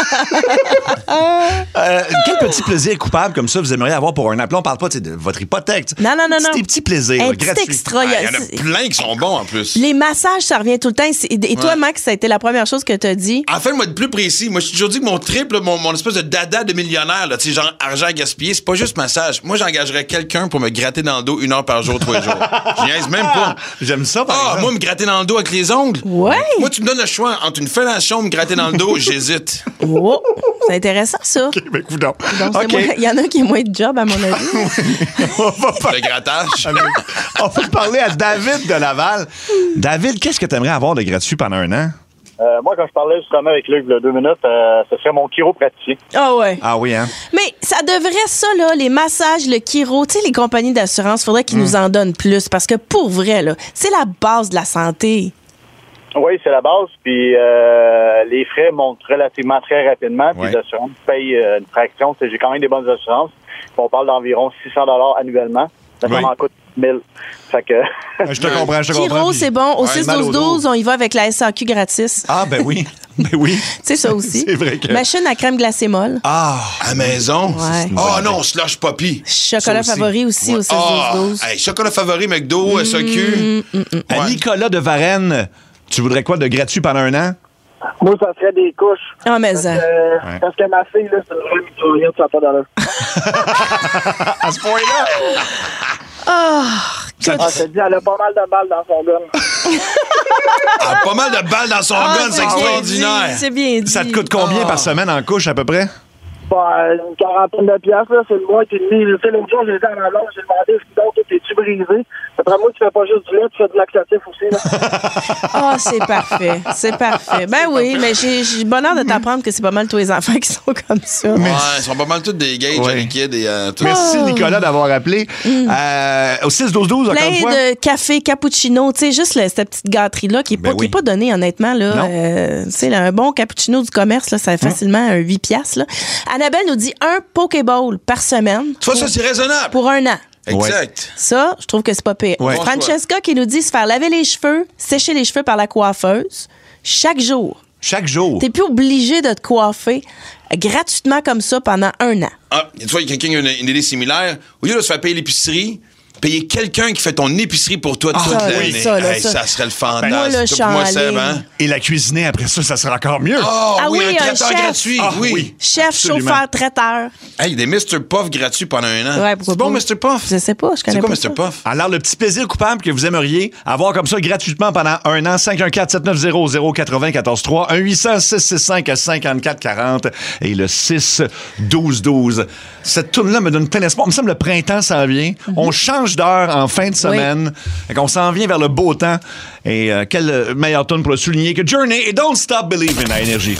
Quel petit plaisir coupable comme ça vous aimeriez avoir pour un an? On parle pas de votre hypothèque. Non. Des petits plaisirs. Un petit extra. Il y en a plein qui sont bons en plus. Les massages, ça revient tout le temps. Et toi, Max, ça a été la première chose que tu as dit. En fait, moi, de plus précis, moi, je t'ai toujours dit que mon trip, là, mon espèce de dada de millionnaire, là, tu sais, genre argent gaspillé, c'est pas juste massage. Moi, j'engagerais quelqu'un pour me gratter dans le dos 1 heure par jour, 3 jours. Je niaise même pas. J'aime ça, par exemple. Moi, me gratter dans le dos avec les ongles. Ouais. Moi, tu me donnes le choix entre une fellation ou me gratter dans le dos, j'hésite. Oh, c'est intéressant, ça. OK, ben, coudonc. Donc, il y en a un qui est moins de job, à mon avis. On va Le grattage. On va parler à David de Laval. David, qu'est-ce que tu aimerais avoir de gratuit pendant un an? Moi, quand je parlais justement avec Luc il y a 2 minutes, ce serait mon chiropraticien. Ah ouais. Ah oui, hein? Mais ça devrait, ça, là, les massages, le chiro, tu sais, les compagnies d'assurance, faudrait qu'ils nous en donnent plus. Parce que pour vrai, là, c'est la base de la santé. Oui, c'est la base. Puis les frais montent relativement très rapidement. Puis les assurances payent une fraction. J'ai quand même des bonnes assurances. On parle d'environ 600 $ annuellement. Ça m'en coûte 1000. Fait que... Je te comprends, Chiro, c'est bon. Au 6-12-12, on y on y va avec la SAQ gratis. Ah, ben oui. Ben oui. C'est ça aussi. C'est vrai que... Machine à crème glacée molle. Ah, à la maison? Ouais. Oh non, slush poppy. Chocolat favori aussi au 6-12-12. Hey, chocolat favori, McDo, SAQ. À Nicolas de Varennes, tu voudrais quoi de gratuit pendant un an? Moi, ça serait des couches. Ah, mais ça. Parce que ma fille, là, c'est une vraie mitoyenne, ça n'a pas d'allure. À ce point-là? Je te dis, elle a pas mal de balles dans son gun. Elle a pas mal de balles dans son gun, c'est extraordinaire. C'est bien dit. Ça te coûte combien par semaine en couche, à peu près? Une quarantaine de piastres, là, c'est le mois et demi. Tu sais, l'autre jour, j'ai été à ma blonde, j'ai demandé, donc, t'es-tu brisé? Après moi, tu fais pas juste du lait, tu fais du laxatif aussi, là. Ah, c'est parfait. C'est parfait. Ben oui, mais j'ai le bonheur de t'apprendre que c'est pas mal tous les enfants qui sont comme ça. Ouais, ils sont pas mal tous des gages à liquide et tout. Merci, Nicolas, d'avoir appelé. Au 6-12-12, encore plein une fois. de café, cappuccino, tu sais, juste cette petite gâterie-là qui est pas donnée, honnêtement. Là, tu sais, un bon cappuccino du commerce, là, ça fait facilement 8 piastres. Là. Annabelle nous dit un Pokéball par semaine. Tu vois, ça, c'est raisonnable. Pour un an. Exact. Ça, je trouve que c'est pas pire. Ouais. Francesca qui nous dit se faire laver les cheveux, sécher les cheveux par la coiffeuse chaque jour. Chaque jour. T'es plus obligé de te coiffer gratuitement comme ça pendant un an. Ah, tu vois, il y a quelqu'un qui a une idée similaire. Au lieu de se faire payer l'épicerie, payer quelqu'un qui fait ton épicerie pour toi toute l'année. Ça serait le fantasme. Moi, là, je suis moi, en Seb, ligne. hein? Et la cuisiner après ça sera encore mieux. Oh, oui, un traiteur chef. gratuit. Oui. Chef, Absolument. chauffeur, traiteur. Hey, des Mr. Puff gratuits pendant un an. Ouais, c'est bon, Mr. Puff? Je sais pas, je connais pas. C'est quoi, Mr. Puff? Alors, le petit plaisir coupable que vous aimeriez avoir comme ça gratuitement pendant un an, 514-7900-90-14-3, 1-800-665-5440 et le 6-12-12. Cette tourne-là me donne plein d'espoir. Il me semble que le printemps s'en vient. On change d'heure en fin de semaine. On s'en vient vers le beau temps. Et quelle meilleure tourne pour le souligner que Journey et Don't Stop Believing à Énergie.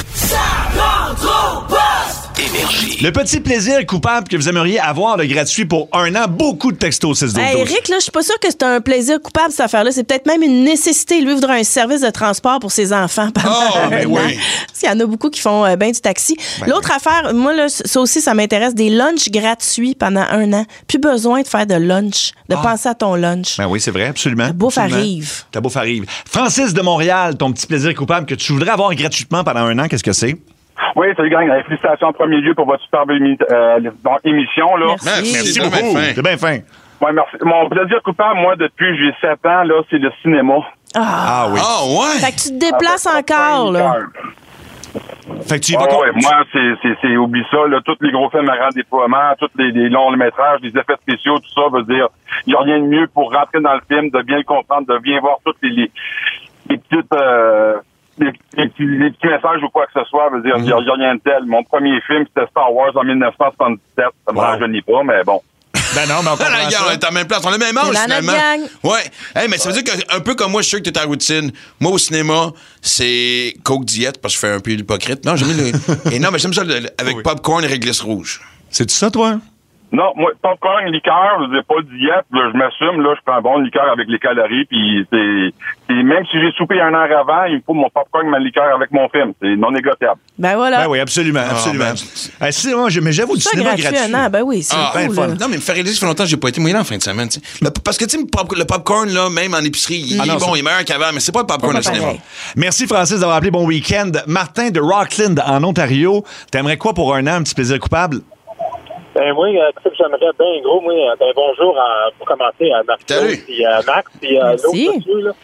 Énergie. Le petit plaisir coupable que vous aimeriez avoir de gratuit pour un an, beaucoup de textos 6-12-12. Hey, Eric, là, je suis pas sûre que c'est un plaisir coupable, cette affaire-là. C'est peut-être même une nécessité. Lui voudrait un service de transport pour ses enfants. Mais oui. Parce qu'il y en a beaucoup qui font bien du taxi. L'autre affaire, moi, là, ça aussi, ça m'intéresse, des lunchs gratuits pendant un an. Plus besoin de faire de lunch, de penser à ton lunch. Ben oui, c'est vrai, absolument. Ta bouffe absolument. arrive. Ta bouffe arrive. Francis de Montréal, ton petit plaisir coupable que tu voudrais avoir gratuitement pendant un an, qu'est-ce que c'est? Oui, salut gang. Félicitations en premier lieu pour votre superbe émission. Là. Merci beaucoup. C'est bien fin. Ouais, merci. Mon plaisir coupable, moi, depuis que j'ai 7 ans, là, c'est le cinéma. Ah oui. Ah ouais? Fait que tu te déplaces encore, là. Fait que tu y vas moi, c'est oublie ça, là, tous les gros films à grand déploiement, tous les longs métrages, les effets spéciaux, tout ça, veut dire, il n'y a rien de mieux pour rentrer dans le film, de bien le comprendre, de bien voir toutes les petites, les petits messages ou quoi que ce soit, veut dire, il n'y a rien de tel. Mon premier film, c'était Star Wars en 1977. Ça me rajeunit pas, mais bon. Ben non, mais on comprend ça. On est à la même place. On a le même âge, finalement. Ouais. Hey, mais ça veut dire qu'un peu comme moi, je suis sûr que t'es à la routine. Moi, au cinéma, c'est Coke Diète, parce que je fais un peu l'hypocrite. Non, j'aime le... Et non, mais j'aime ça avec popcorn et réglisse rouge. C'est-tu ça, toi? Non, moi, popcorn, liqueur, je veux dire, pas de diète, là, je m'assume, là, je prends un bon liqueur avec les calories, puis c'est même si j'ai soupé un heure avant, il me faut mon popcorn et ma liqueur avec mon film. C'est non négociable. Ben voilà. Ben oui, absolument, absolument. Mais j'avoue, du cinéma gratuit. Ben oui, c'est cool. Fun. Non, mais me faire réaliser, ça fait longtemps que j'ai pas été moyen en fin de semaine, tu sais. Parce que, tu sais, le popcorn, là, même en épicerie, il est bon, il est meilleur qu'avant, mais c'est pas le popcorn au cinéma. Merci, Francis, d'avoir appelé. Bon week-end. Martin de Rockland, en Ontario. T'aimerais quoi pour un an, un petit plaisir coupable? Ben moi, ce que j'aimerais bien gros, moi, bonjour pour commencer à Marc puis à Max puis l'autre monsieur, là.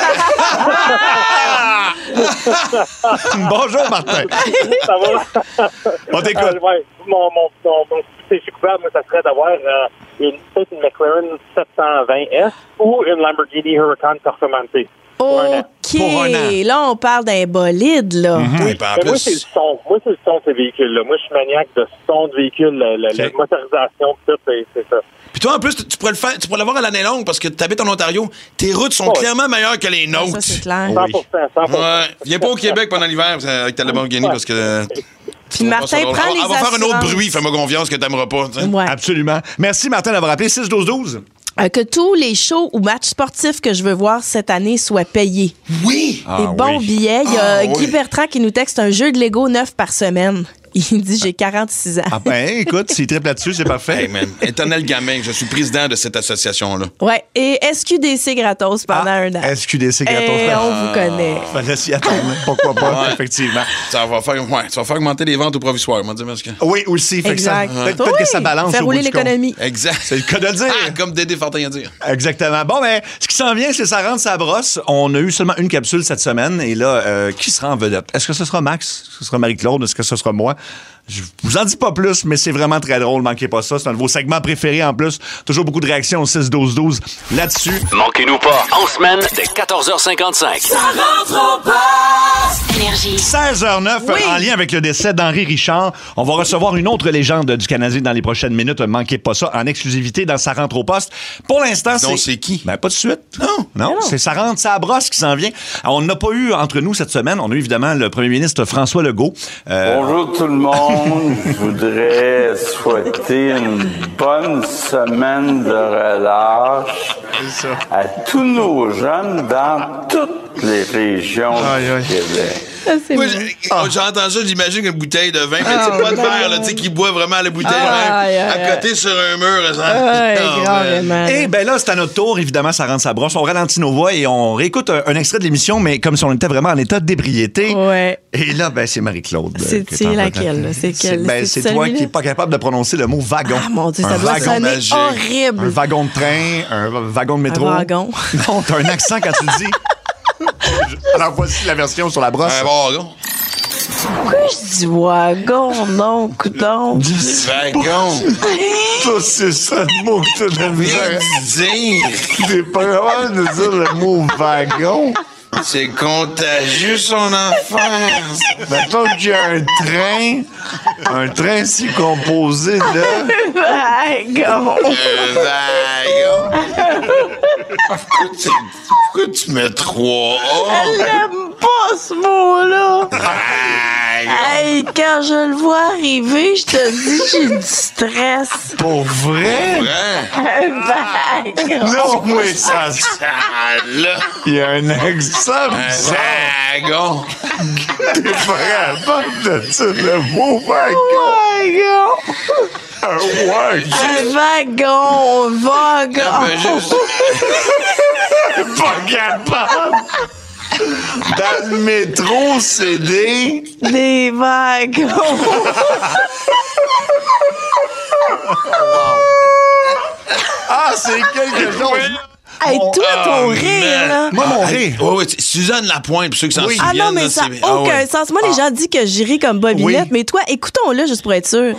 Bonjour Martin. Ça va? On t'écoute. Mon péché coupable, moi, ça serait d'avoir peut-être une McLaren 720S ou une Lamborghini Huracan Performante. OK. Pour un an. Là, on parle d'un bolide, là. Oui, puis en Mais moi, plus, c'est le son. Moi, c'est le son de ces véhicules-là. Moi, je suis maniaque de son de véhicule, la motorisation, tout, c'est ça. puis toi, en plus, tu pourrais le faire, tu pourrais l'avoir à l'année longue parce que tu habites en Ontario. Tes routes sont clairement meilleures que les nôtres. Ça, c'est clair. 100%. Ouais. Viens pas au Québec pendant l'hiver avec ta Lamborghini parce que. Puis Martin, prends les On va faire un autre assurances. bruit, fais-moi confiance que t'aimeras pas. t'sais. Ouais. Absolument. Merci, Martin, d'avoir appelé 6-12-12. Que tous les shows ou matchs sportifs que je veux voir cette année soient payés. Oui! Des bons billets. Il y a Guy Bertrand qui nous texte un jeu de Lego 9 par semaine. Il dit j'ai 46 ans. Ah ben, écoute, s'il triple là-dessus, c'est parfait. Hey man, éternel gamin, je suis président de cette association-là. Ouais. Et SQDC gratos pendant un an. SQDC gratos. Et on vous connaît. Fallait s'y attendre. Pourquoi pas, effectivement. Ça va faire augmenter les ventes au provisoire, on va dire parce que. Oui, aussi. Fait que ça, Exact. peut-être que ça balance. Faire au bout rouler du compte. l'économie. Exact. C'est le cas de le dire. Comme Dédé Fortin à dire. Exactement. Bon, ben, ce qui s'en vient, c'est ça rentre sa brosse. On a eu seulement une capsule cette semaine. Et là, qui sera en vedette? Est-ce que ce sera Max? Est-ce que ce sera Marie-Claude? Est-ce que ce sera moi? Je vous en dis pas plus, mais c'est vraiment très drôle. Manquez pas ça. C'est un de vos segments préférés en plus. Toujours beaucoup de réactions au 6-12-12 là-dessus. Manquez-nous pas, en semaine, dès 14h55. Ça rentre au poste. Énergie. 16h09, en lien avec le décès d'Henri Richard. On va recevoir une autre légende du Canadien dans les prochaines minutes. Manquez pas ça en exclusivité dans Ça rentre au poste. Pour l'instant, Donc, c'est qui? Ben, pas de suite. Non. C'est Ça rentre sa brosse qui s'en vient. Alors, on n'a pas eu entre nous cette semaine. On a eu évidemment le premier ministre François Legault. Bonjour tout le monde. Je voudrais souhaiter une bonne semaine de relâche à tous nos jeunes dans toutes les régions du Québec. Moi, j'entends ça, j'imagine une bouteille de vin, mais c'est pas de verre, là, tu sais, qui boit vraiment la bouteille à côté sur un mur. Et ben là, c'est à notre tour, évidemment, ça rentre sa brosse. On ralentit nos voix et on réécoute un extrait de l'émission, mais comme si on était vraiment en état d'ébriété. Ouais. Et là, ben, c'est Marie-Claude. C'est laquelle? C'est quelle? Ben, c'est toi qui n'es pas capable de prononcer le mot wagon. Ah, mon Dieu, ça Un doit wagon sonner magique. horrible. Un wagon de train, un wagon de métro. Un wagon. Non, t'as un accent quand tu le dis. Alors, voici la version sur la brosse. Un wagon. Pourquoi je dis wagon, non, coudon? Wagon. Ça, c'est ça le mot que tu as de misère. Dire. T'es pas capable de dire le mot wagon. C'est contagieux, son enfance. Mettons qu'il y a un train. Un train, c'est composé de... Wagon. Wagon. Pourquoi tu mets 3 A? Elle n'aime pas ce mot-là. Hey, quand je le vois arriver, je te dis, j'ai du stress. Pour vrai? Wagon. Non, mais ça... Là. Il y a un accent bizarre. Wagon. T'es pas capable de dire le mot wagon. Un wagon, Pas capable. Dans le métro, c'est des wagons. Ah, c'est quelque chose. Hey, toi, ton rire, là. Moi, mon rire. Oui, Suzanne Lapointe, pour ceux qui s'en souviennent. Ah non, mais ça n'a aucun sens. Moi, les gens disent que je ris comme Bobinette, mais toi, écoutons-le juste pour être sûr.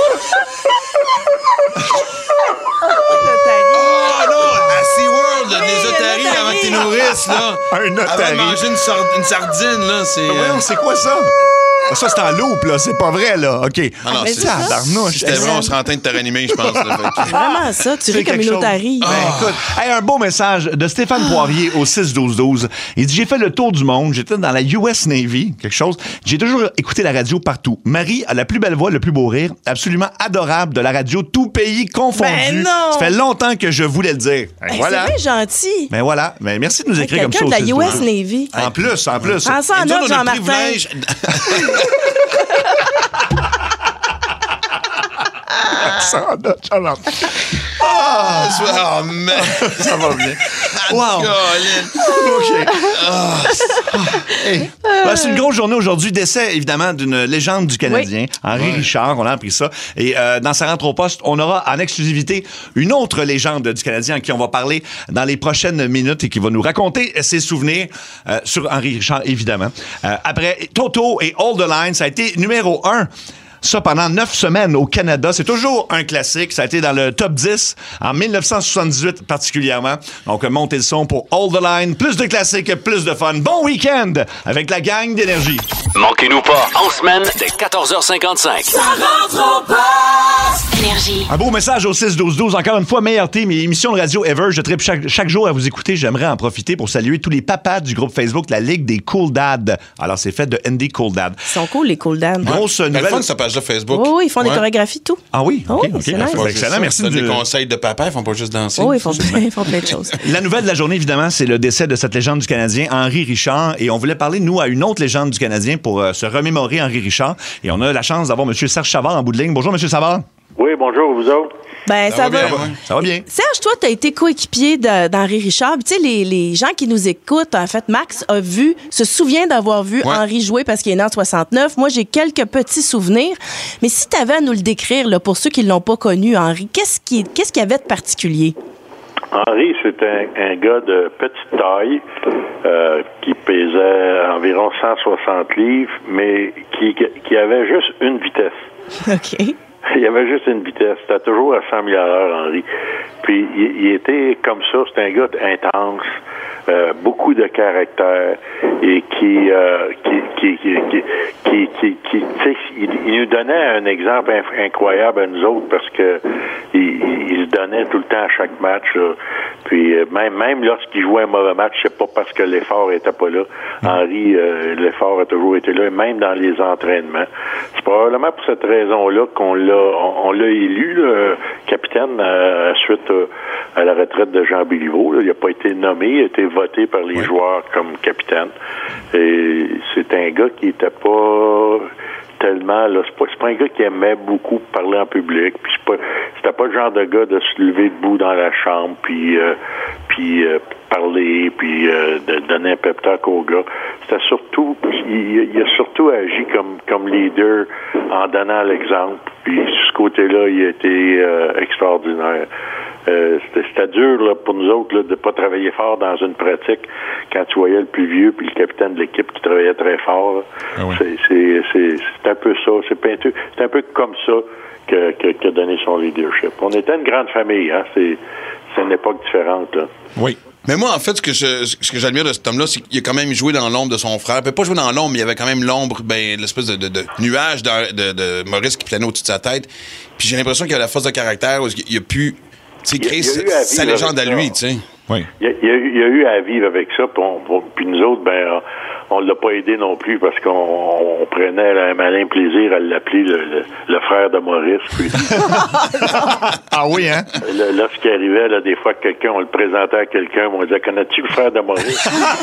Ah non, à SeaWorld, là, les otaries avant que t'es nourrices, là. Un otari. Avant de manger une sardine, là, c'est... Voyons, c'est quoi ça? Ça, c'est en loop, là. C'est pas vrai, là. OK. Ah non, mais c'est ça, Si c'était vrai, on serait en train de te ranimer, je pense. Là, C'est vraiment ça, tu ris comme une otarie. Ben, écoute, hey, un beau message de Stéphane Poirier au 6-12-12. Il dit, j'ai fait le tour du monde. J'étais dans la US Navy, quelque chose. J'ai toujours écouté la radio partout. Marie a la plus belle voix, le plus beau rire. Absolument adorable de la radio, tout pays confondu. Ben non! Ça fait longtemps que je voulais le dire. Ben, voilà. C'est bien gentil. Ben voilà. Ben, merci de nous écrire comme ça Quelqu'un au de la 6-12-12. US Navy. En plus. Prends ça en Nous, note, on a le Jean-Martin. privilège... Oh, man. Ça va bien. Wow. OK. Hey. Ben, c'est une grosse journée aujourd'hui. Décès, évidemment, d'une légende du Canadien, Henri Richard. On a appris ça. Et dans sa rentre au poste, on aura en exclusivité une autre légende du Canadien à qui on va parler dans les prochaines minutes et qui va nous raconter ses souvenirs sur Henri Richard, évidemment. Après Toto et All the Line, ça a été numéro 1. Ça pendant 9 semaines au Canada. C'est toujours un classique. Ça a été dans le top 10 en 1978 particulièrement. Donc, montez le son pour Hold the Line. Plus de classiques, plus de fun. Bon week-end avec la gang d'Énergie. Manquez-nous pas en semaine dès 14h55. Ça rentre au poste. Énergie. Un beau message au 6-12-12. Encore une fois, meilleure team et émission de radio ever. Je tripe chaque jour à vous écouter. J'aimerais en profiter pour saluer tous les papas du groupe Facebook, la Ligue des Cool Dads. Alors, c'est fait de Andy Cool Dad. Ils sont cool, les Cool Dads. Grosse C'est nouvelle. le fun, cette page-là Facebook. Oui, ils font des chorégraphies, tout. Ah oui? Oh, OK. c'est nice. Excellent. Merci Ils donnent des conseils de papa, ils font pas juste danser. Oui, ils font plein de choses. La nouvelle de la journée, évidemment, c'est le décès de cette légende du Canadien, Henri Richard. Et on voulait parler, nous, à une autre légende du Canadien pour se remémorer Henri Richard. Et on a la chance d'avoir M. Serge Savard en bout de ligne. Bonjour, M. Savard. Oui, bonjour, vous autres. Ben, ça va. Ça va bien. Serge, toi, tu as été coéquipier d'Henri Richard. Tu sais, les gens qui nous écoutent, en fait, Max se souvient d'avoir vu Henri jouer parce qu'il est né en 69. Moi, j'ai quelques petits souvenirs. Mais si tu avais à nous le décrire, là, pour ceux qui ne l'ont pas connu, Henri, qu'est-ce qu'il y avait de particulier? Henri, c'est un gars de petite taille qui pesait environ 160 livres, mais qui avait juste une vitesse. OK. Il avait juste une vitesse. C'était toujours à 100 000 à l'heure, Henri. Puis, il était comme ça. C'était un gars intense, beaucoup de caractère et qui nous donnait un exemple incroyable à nous autres parce que il se donnait tout le temps à chaque match. Là. Puis, même lorsqu'il jouait un mauvais match, c'est pas parce que l'effort était pas là. Henri, l'effort a toujours été là, même dans les entraînements. C'est probablement pour cette raison-là qu'on l'a élu, là, capitaine, suite à la retraite de Jean Béliveau. Là. Il n'a pas été nommé, il a été voté par les joueurs comme capitaine. Et c'est un gars qui était pas tellement, là, c'est pas un gars qui aimait beaucoup parler en public, puis c'était pas le genre de gars de se lever debout dans la chambre, puis parler, puis de donner un pep talk aux gars. C'était surtout, il a surtout agi comme leader en donnant l'exemple, puis sur ce côté-là, il a été extraordinaire. C'était dur là, pour nous autres là, de pas travailler fort dans une pratique quand tu voyais le plus vieux puis le capitaine de l'équipe qui travaillait très fort. Ah oui. C'est un peu ça. C'est un peu comme ça qu'a donné son leadership. On était une grande famille. Hein? C'est une époque différente. Là. Oui. Mais moi, en fait, ce que j'admire de cet homme-là, c'est qu'il a quand même joué dans l'ombre de son frère. Il peut pas jouer dans l'ombre, mais il y avait quand même l'ombre, l'espèce de nuage de Maurice qui planait au-dessus de sa tête. Puis j'ai l'impression qu'il a la force de caractère, où il a pu créer sa légende à lui, tu sais. Oui. Il y a eu à vivre avec ça, puis nous autres, on l'a pas aidé non plus parce qu'on prenait un malin plaisir à l'appeler le frère de Maurice. Puis, ah oui, hein? Lorsqu'il arrivait, là, des fois, on le présentait à quelqu'un, on disait, connais-tu le frère de Maurice?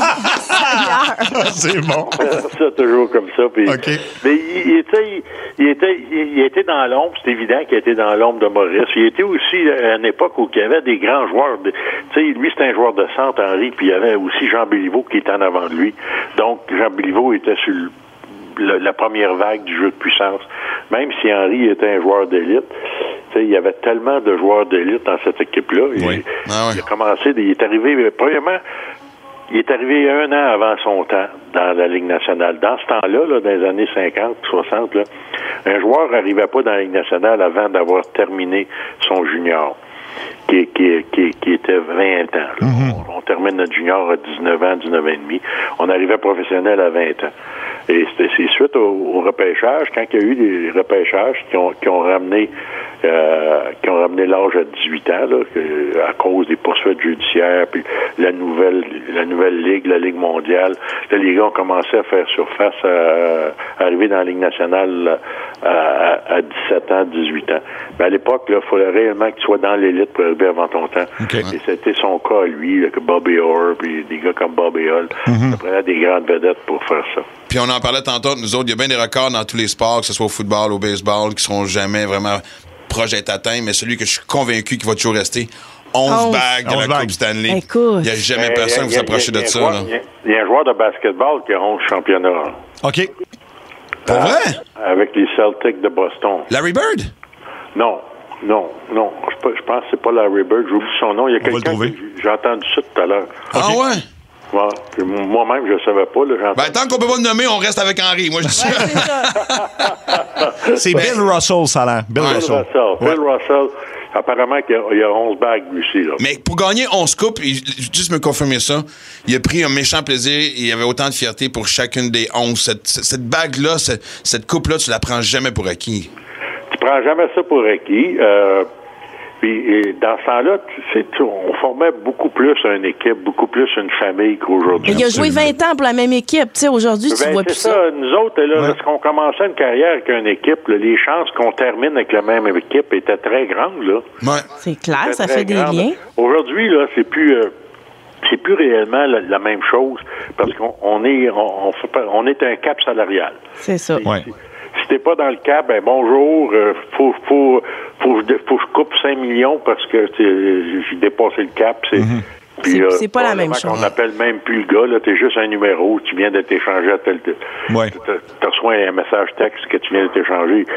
C'est bon. Ça, toujours comme ça. Puis, okay. Mais il était dans l'ombre, c'est évident qu'il était dans l'ombre de Maurice. Il était aussi à une époque où il y avait des grands joueurs. Tu sais, lui, c'était un joueur de centre, Henri, puis il y avait aussi Jean Béliveau qui était en avant de lui. Donc, Jean Béliveau était sur la première vague du jeu de puissance. Même si Henri était un joueur d'élite, il y avait tellement de joueurs d'élite dans cette équipe-là. Oui. Il a commencé, il est arrivé, premièrement, il est arrivé 1 an avant son temps dans la Ligue nationale. Dans ce temps-là, là, dans les années 50, 60, là, un joueur n'arrivait pas dans la Ligue nationale avant d'avoir terminé son junior. Qui était 20 ans. Mm-hmm. On termine notre junior à 19 ans, 19 ans et demi. On arrivait professionnel à 20 ans. Et c'est suite au repêchage, quand il y a eu des repêchages qui ont ramené l'âge à 18 ans, là, à cause des poursuites judiciaires, puis la nouvelle ligue, la Ligue mondiale. Là, les gars ont commencé à faire surface, à arriver dans la Ligue nationale à 17 ans, 18 ans. Mais à l'époque, il fallait réellement que tu sois dans l'élite pour arriver avant ton temps. Okay. Et c'était son cas à lui, là, que Bobby Orr, puis des gars comme Bobby Hull. Ça prenait des grandes vedettes pour faire ça. Puis on en parlait tantôt, nous autres, il y a bien des records dans tous les sports, que ce soit au football, au baseball, qui seront jamais vraiment proches d'être atteints, mais celui que je suis convaincu qu'il va toujours rester, 11 bagues de la Coupe Stanley. Écoute. Il n'y a jamais personne qui va s'approcher de ça. Il y a un joueur de basketball qui a 11 championnats. OK. Pour vrai? Avec les Celtics de Boston. Larry Bird? Non. Je pense que c'est pas Larry Bird. J'oublie son nom. Il y a quelqu'un que j'ai entendu ça tout à l'heure. Ah ouais? Ouais. Puis moi-même, je ne savais pas. Là, Ben, tant qu'on peut pas le nommer, on reste avec Henry. Moi, je dis ça. C'est Bill Russell, ça a l'air. Bill Russell. Bill Russell. Apparemment qu'il y a 11 bagues, lui aussi. Là. Mais pour gagner 11 coupes, juste me confirmer ça, il a pris un méchant plaisir et il avait autant de fierté pour chacune des 11. Cette bague-là, cette coupe-là, tu la prends jamais pour acquis. Tu prends jamais ça pour acquis. Puis dans ce temps-là, on formait beaucoup plus une équipe, beaucoup plus une famille qu'aujourd'hui. Il a joué 20 ans pour la même équipe. Tu sais, aujourd'hui, tu vois plus ça. Nous autres, là, lorsqu'on commençait une carrière avec une équipe, là, les chances qu'on termine avec la même équipe étaient très grandes. Là. Ouais. C'est clair, ça fait des liens. Aujourd'hui, là, c'est plus réellement la même chose parce qu'on est un cap salarial. C'est ça. Si t'es pas dans le cap, ben bonjour, faut que je coupe 5 millions parce que j'ai dépassé le cap. C'est pas la même chose. On n'appelle même plus le gars, là, t'es juste un numéro, tu viens d'être échangé à tel. T'as reçu un message texte que tu viens d'être échangé.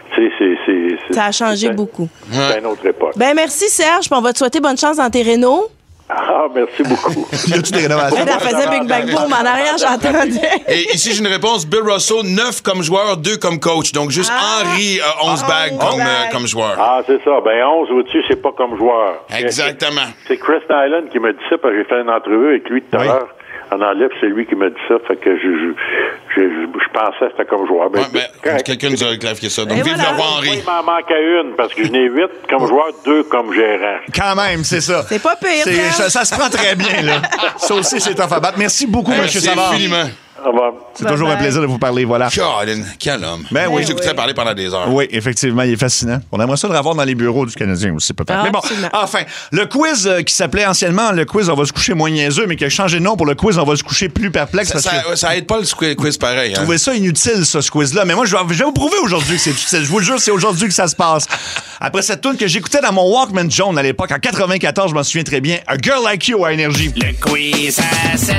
Ça a changé beaucoup. C'est une autre époque. Ben merci Serge, puis on va te souhaiter bonne chance dans tes rénaux. Ah, merci beaucoup. Y a-tu des rénovations? Elle faisait Big Bang Boom en arrière, j'entendais. Et ici, j'ai une réponse. Bill Russell, 9 comme joueur, 2 comme coach. Donc, juste Henry, 11 bagues comme joueur. Ah, c'est ça. Ben, 11 au-dessus, c'est pas comme joueur. Exactement. C'est Chris Nyland qui m'a dit ça, parce que j'ai fait une entrevue avec lui tout à l'heure. En enlève, c'est lui qui m'a dit ça. Fait que je pensais que c'était comme joueur. Ben, quelqu'un nous a clarifié ça. Donc, vive le roi Henry. Il m'en manquait une, parce que je n'ai 8 comme joueur, 2 comme gérant. Quand même, c'est ça. C'est pas pire. Ça se prend très bien, là. Ça aussi, c'est tough à battre. Merci beaucoup, M. Savard. Infiniment. C'est toujours un plaisir de vous parler, voilà. Colin, quel homme. Ben oui. J'écouterais parler pendant des heures. Oui, effectivement, il est fascinant. On aimerait ça le revoir dans les bureaux du Canadien aussi, peut-être. Mais bon, enfin, le quiz qui s'appelait anciennement le quiz On va se coucher moins niaiseux, mais qui a changé de nom pour le quiz On va se coucher plus perplexe. Ça aide pas le quiz pareil. Je trouvais ça inutile, ça, ce quiz-là. Mais moi, je vais vous prouver aujourd'hui que c'est utile. Je vous le jure, c'est aujourd'hui que ça se passe. Après cette tune que j'écoutais dans mon Walkman jaune à l'époque, en 94, je m'en souviens très bien, A Girl Like You à Énergie. Le quiz à Seb,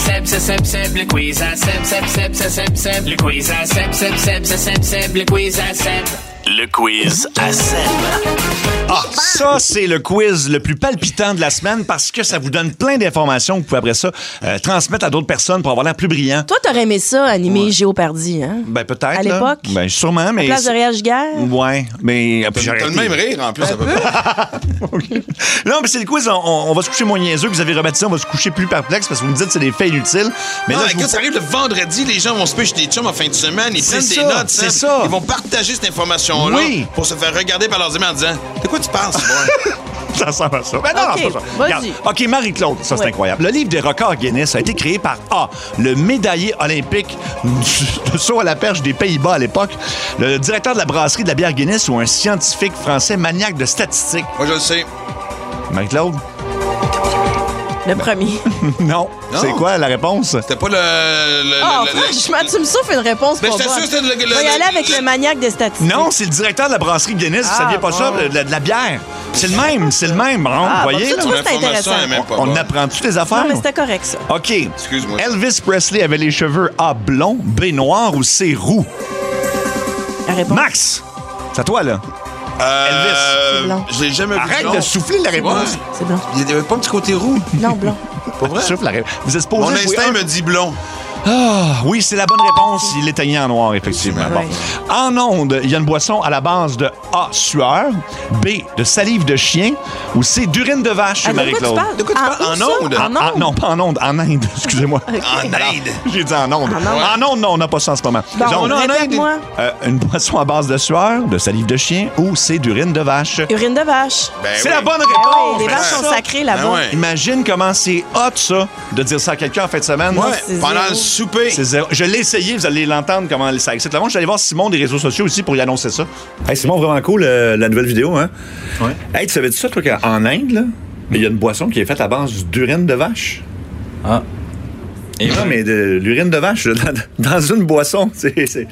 le quiz à Seb, le quiz à Seb, le quiz à Seb. Le quiz à Seb. Ah, ça, c'est le quiz le plus palpitant de la semaine parce que ça vous donne plein d'informations que vous pouvez après ça transmettre à d'autres personnes pour avoir l'air plus brillant. Toi, t'aurais aimé ça, animer Géopardy, hein? Ben, peut-être. À l'époque? Ben, sûrement, mais. À place de Réal Giguère? Ouais, mais. T'as le même rire, en plus, à peu près. Non, mais c'est le quiz, on va se coucher moins niaiseux. Vous avez rebaptisé, on va se coucher plus perplexe parce que vous me dites que c'est des faits inutiles. Mais non, là, écoute, ça arrive le vendredi, les gens vont se pêcher des chums en fin de semaine, ils prennent des notes, c'est ça. Ils vont partager cette information-là pour se faire regarder par leurs amis en disant de quoi tu parles, Ça ressemble à ça. Ben non, c'est pas ça. Regarde. OK, Marie-Claude, ça c'est incroyable. Le livre des records Guinness a été créé par A, le médaillé olympique de saut à la perche des Pays-Bas à l'époque, le directeur de la brasserie de la bière Guinness ou un scientifique français maniaque de statistiques. Moi, je le sais. Marie-Claude? Le premier. Non. C'est quoi la réponse? C'était pas franchement, tu me souffles une réponse pour moi. Je vais y aller avec le maniaque des statistiques. Non, c'est le directeur de la brasserie Guinness. Vous saviez pas ça? De la bière. C'est le même. Vous voyez? Bon, ça, c'est intéressant. On apprend toutes les affaires. Non, mais c'était correct, ça. OK. Excuse-moi. Elvis Presley avait les cheveux A, blond, B, noir ou C, roux? La réponse. Max! C'est à toi, là. Elvis. Je l'ai jamais vu. Arrête de souffler la réponse. Ouais. C'est blanc. Il n'y avait pas un petit côté roux. Non, blanc. Pas vrai? Souffle la réponse. Vous êtes supposé Mon instinct me dit blond. Ah, oui, c'est la bonne réponse. Il est teigné en noir, effectivement. Bon. En onde, il y a une boisson à la base de A, sueur, B, de salive de chien ou C, d'urine de vache, Marie-Claude. De quoi tu parles? En onde? Non, pas en onde, en Inde, excusez-moi. En Inde? J'ai dit en onde. En onde, non, on n'a pas ça en ce moment. Bon, répète-moi. Une boisson à base de sueur, de salive de chien ou C, d'urine de vache. Urine de vache. C'est la bonne réponse. Les vaches sont sacrées là-bas. Imagine comment c'est hot, ça, de dire ça à quelqu'un en fin de semaine. Ouais, pendant le souper. C'est zéro. Je l'ai essayé, vous allez l'entendre comment ça excite le monde. Je suis allé voir Simon des réseaux sociaux aussi pour y annoncer ça. Hey, Simon, vraiment cool la nouvelle vidéo, hein? Ouais. Hey, tu savais-tu ça, toi, qu'en Inde, là, il y a une boisson qui est faite à base d'urine de vache? Ah. Et non, mais de l'urine de vache, là, dans une boisson, c'est...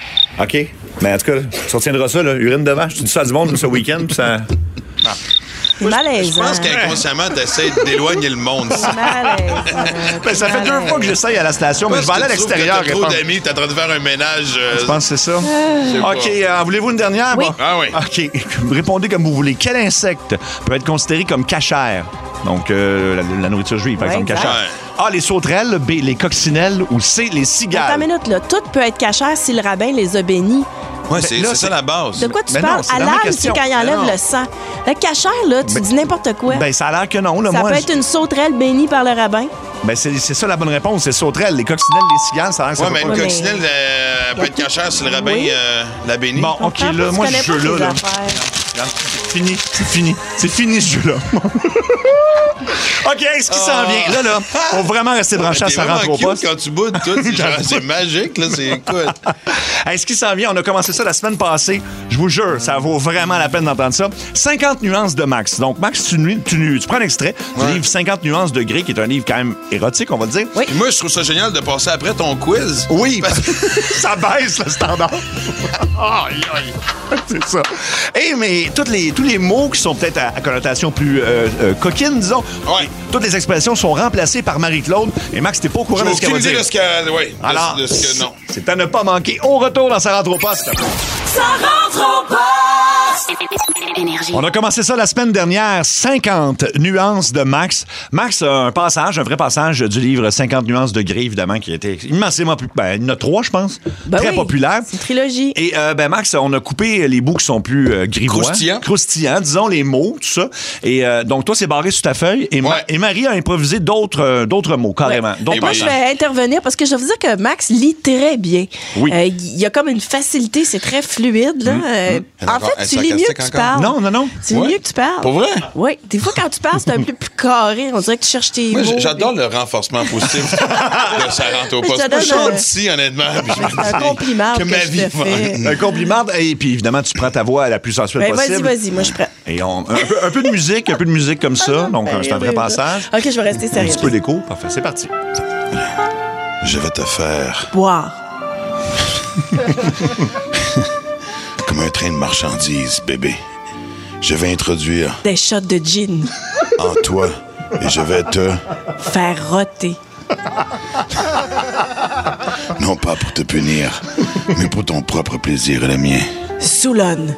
OK. Mais en tout cas, tu retiendras ça, là, urine de vache. Tu dis ça à du monde ce week-end, puis ça... C'est malaisant. Je pense qu'inconsciemment, t'essaies d'éloigner le monde. C'est malaisant. Ben, ça fait 2 fois que j'essaye à la station, mais je vais aller à l'extérieur. T'as trop d'amis, t'es en train de faire un ménage. Je pense que c'est ça. OK, voulez-vous une dernière? Oui. Bon. Ah oui. OK, répondez comme vous voulez. Quel insecte peut être considéré comme cachère? Donc, la nourriture juive, par exemple, exact. cachère. A, les sauterelles, B, les coccinelles ou C, les cigales. Attends une minute, là. Tout peut être cachère si le rabbin les a bénis. Ouais, c'est ça la base. De quoi tu Mais parles? non, c'est À la même l'âme, c'est question. quand il enlève le sang. Le cachère, là, tu dis n'importe quoi. Ben, ça a l'air que non. Là, ça moi, peut être une sauterelle bénie par le rabbin. Ben, c'est ça la bonne réponse. C'est sauterelles, les coccinelles, les cigales. Ça a l'air que ça Ouais, mais peut une pas- coccinelle peut être cachère si le rabbin la bénit. Bon, OK, là, moi, ce jeu-là, là. Regarde, c'est fini, ce jeu-là. OK, ce qui s'en vient. Là, faut vraiment rester branché à sa rentre au poste. Quand tu boudes, tout, c'est magique, là, c'est écoute. Hey, ce qui s'en vient, on a commencé ça la semaine passée. Je vous jure, ça vaut vraiment la peine d'entendre ça. 50 nuances de Max. Donc, Max, tu prends un extrait du livre 50 nuances de gris, qui est un livre quand même érotique, on va le dire. Oui. Moi, je trouve ça génial de passer après ton quiz. Oui, parce que ça baisse le standard. Aïe, aïe. C'est ça. Hey, mais tous les mots qui sont peut-être à connotation plus coquine, disons, toutes les expressions sont remplacées par Marie-Claude. Et Max, t'es pas au courant de ce qu'elle va dire. De ce que, oui, alors, de ce que non. C'est à ne pas manquer. On retourne dans sa rentre au poste. Ça rentre au poste! On a commencé ça la semaine dernière, 50 nuances de Max. Max a un vrai passage du livre 50 nuances de gris, évidemment, qui a été immensément plus... Ben, il y en a 3, je pense. Très populaire. C'est une trilogie. Et Max, on a coupé les bouts qui sont plus grivois. Croustillants, disons, les mots, tout ça. Et donc, toi, c'est barré sur ta feuille. Et Marie a improvisé d'autres mots, carrément. Et moi, je vais intervenir parce que je veux dire que Max lit très bien. Oui. Il y a comme une facilité, c'est très fluide. Là. En fait, tu lis mieux que tu parles. Non. C'est mieux que tu parles. Pour vrai? Oui. Des fois, quand tu parles, c'est un peu plus carré. On dirait que tu cherches tes mots. J'adore le renforcement positif de ça rentre au poste. Je chante ici, honnêtement. C'est un compliment que ma vie un compliment. Et puis, évidemment, tu prends ta voix la plus sensuelle possible. Vas-y, moi, je suis prête. Et un peu de musique comme ça. Donc, c'est un vrai passage. OK, je vais rester sérieux. Un petit peu d'écho. Parfait, c'est parti. Je vais te faire... boire. Comme un train de marchandises, bébé. Je vais introduire... des shots de gin. En toi. Et je vais te... faire roter. Non pas pour te punir, mais pour ton propre plaisir et le mien. Soulonne.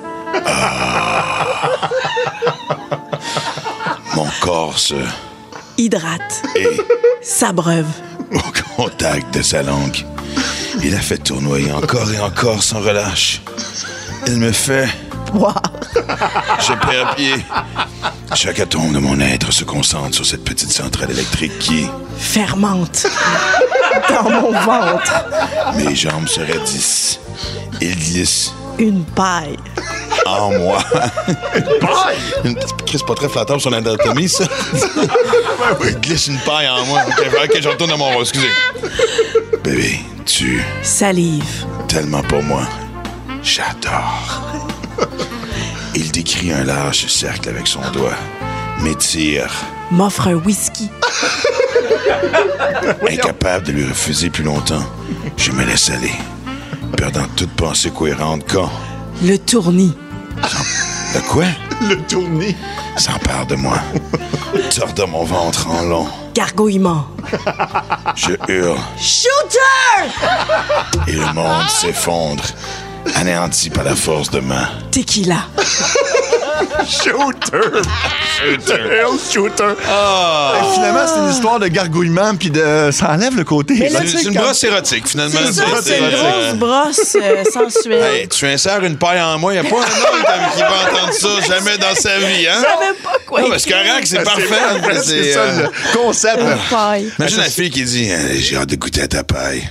Mon corps se... hydrate. Et... s'abreuve. Au contact de sa langue. Il a fait tournoyer encore et encore sans relâche. Il me fait... boire. Je perds pied. Chaque atome de mon être se concentre sur cette petite centrale électrique qui... fermente. Dans mon ventre. Mes jambes se raidissent. Il glisse. Une paille. En moi. Une paille? C'est pas très flatteur sur l'anatomie, ça. Il glisse une paille en moi. OK, je retourne à mon rôle, excusez. Bébé, tu... salive. Tellement pour moi. J'adore. Il décrit un large cercle avec son doigt. M'étire. M'offre un whisky. Incapable de lui refuser plus longtemps, je me laisse aller, perdant toute pensée cohérente quand... le tournis. De quoi? Le tournis. S'empare de moi, tordant mon ventre en long. Gargouillement. Je hurle. Shooter! Et le monde s'effondre, anéanti par la force de ma... tequila. Shooter! Shooter! Ah! Et finalement, c'est une histoire de gargouillement, puis ça enlève le côté. C'est une brosse érotique, finalement. C'est une grosse brosse sensuelle. Hey, tu insères une paille en moi, il n'y a pas un homme qui va entendre ça jamais dans sa vie, hein? Je savais pas quoi. Non, mais c'est correct, c'est parfait. C'est ça le concept. Paille. Imagine la fille qui dit j'ai hâte de goûter à ta paille.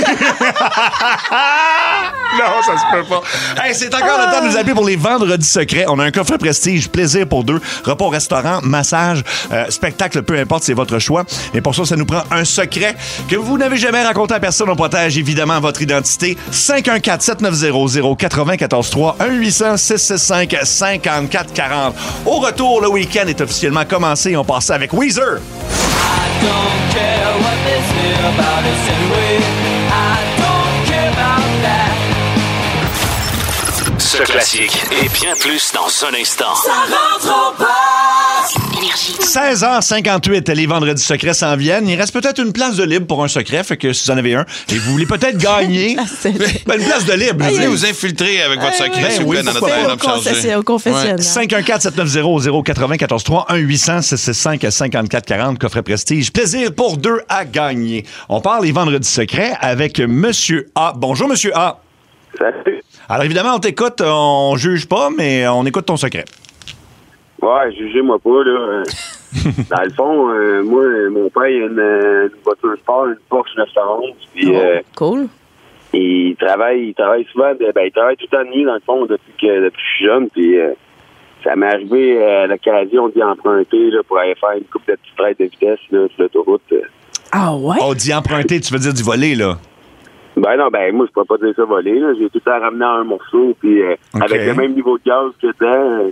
Non, ça se peut pas. Hey, c'est encore le temps de nous appeler pour les vendredis secrets. On a un coffret prestige, plaisir pour deux, repas au restaurant, massage, spectacle, peu importe, c'est votre choix. Et pour ça, ça nous prend un secret que vous n'avez jamais raconté à personne. On protège évidemment votre identité. 514-7900-943, 1-800-665-5440. Au retour, le week-end est officiellement commencé. On passe avec Weezer. Ce classique et bien plus dans un instant. Ça rentre au poste! Énergie. 16h58, les vendredis secrets s'en viennent. Il reste peut-être une place de libre pour un secret, fait que si vous en avez un, et vous voulez peut-être gagner une place de libre. Vous allez vous infiltrer avec votre secret, s'il vous plaît, dans notre line-up chargé. Au confessionnal. 514-790-080-14-3, 1-800-665-5440, coffret prestige. Plaisir pour 2 à gagner. On parle les vendredis secrets avec Monsieur A. Bonjour, Monsieur A. Salut. Alors, évidemment, on t'écoute, on juge pas, mais on écoute ton secret. Ouais, jugez-moi pas, là. Dans le fond, moi, mon père, il a une voiture sport, une Porsche 911, puis... cool. Il travaille souvent, il travaille tout le temps de nuit, dans le fond, depuis que je suis jeune, puis ça m'est arrivé à l'occasion d'y emprunter, là, pour aller faire une couple de petites raids de vitesse, là, sur l'autoroute. Ah ouais? Oh, d'y emprunter, tu veux dire d'y voler, là? Ben non, moi, je pourrais pas dire ça voler, là. J'ai tout le temps ramené un morceau, puis avec le même niveau de gaz que dedans...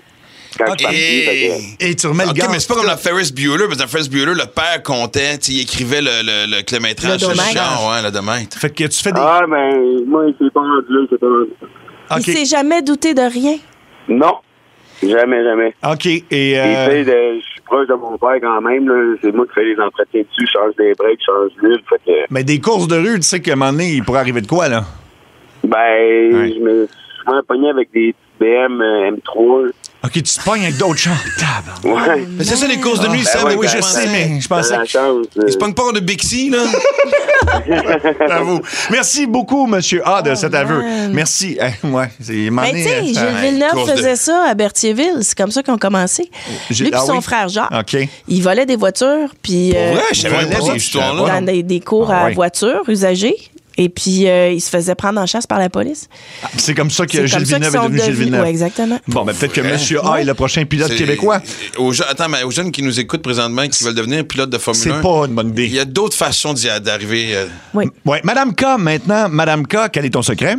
Et tu remets le gaz. Mais c'est pas comme la Ferris Bueller, parce que dans Ferris Bueller, le père comptait, il écrivait le kilométrage sur le champ, le domètre. Fait que tu fais des... Ah, moi, il s'est pas rendu là, c'est pas rendu. Il s'est jamais douté de rien? Non. Jamais. OK. Et je suis proche de mon père quand même, là. C'est moi qui fais les entretiens dessus, change des breaks, change l'huile, fait que... Mais des courses de rue, tu sais qu'à un moment donné, il pourrait arriver de quoi, là? Je me suis souvent pogné avec des BM M3, OK, tu te pognes avec d'autres gens. Ouais. Mais c'est ça, les courses de nuit, Sam. Oui, je sais, mais je pensais... Ils se pognent pas de Bixi, là? Bravo. Merci beaucoup, Monsieur A, de cet aveu. Merci. Ouais, c'est Mais tu sais, Gilles Villeneuve faisait ça à Berthierville. C'est comme ça qu'ils ont commencé. Lui et son frère Jacques. OK. Ils volaient des voitures, puis... Ouais, je savais même pas cette histoire-là. Dans des cours à voitures usagées. Et puis, il se faisait prendre en chasse par la police. C'est comme ça que Gilles Villeneuve est devenu Gilles Villeneuve. Oui, exactement. Bon, peut-être que M. A est le prochain pilote québécois. Aux jeunes qui nous écoutent présentement, qui veulent devenir pilote de Formule 1... C'est pas une bonne idée. Il y a d'autres façons d'arriver... Oui. Madame K, maintenant. Madame K, quel est ton secret?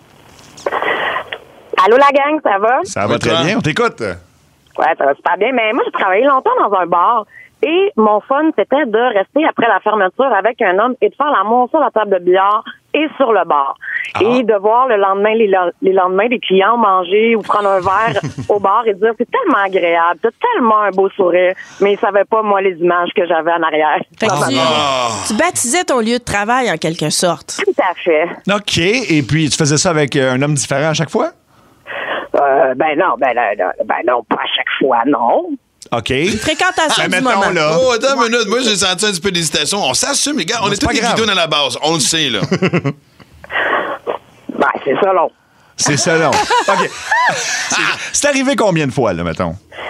Allô, la gang, ça va? Ça va très bien, on t'écoute. Ouais, ça va super bien. Mais moi, j'ai travaillé longtemps dans un bar. Et mon fun, c'était de rester après la fermeture avec un homme et de faire l'amour sur la table de billard et sur le bar. Et de voir le lendemain, les lendemains, des clients manger ou prendre un verre au bar et dire c'est tellement agréable, t'as tellement un beau sourire, mais ils savaient pas, moi, les images que j'avais en arrière. Fait que tu baptisais ton lieu de travail, en quelque sorte. Tout à fait. OK. Et puis, tu faisais ça avec un homme différent à chaque fois? Non, pas à chaque fois, non. OK. Fréquentation du moment. Là. Oh, attends une minute. Moi, j'ai senti un petit peu d'hésitation. On s'assume, les gars. On est tous des guidons à la base. On le sait, là. C'est ça long. C'est ça long. OK. C'est arrivé combien de fois, là, mettons?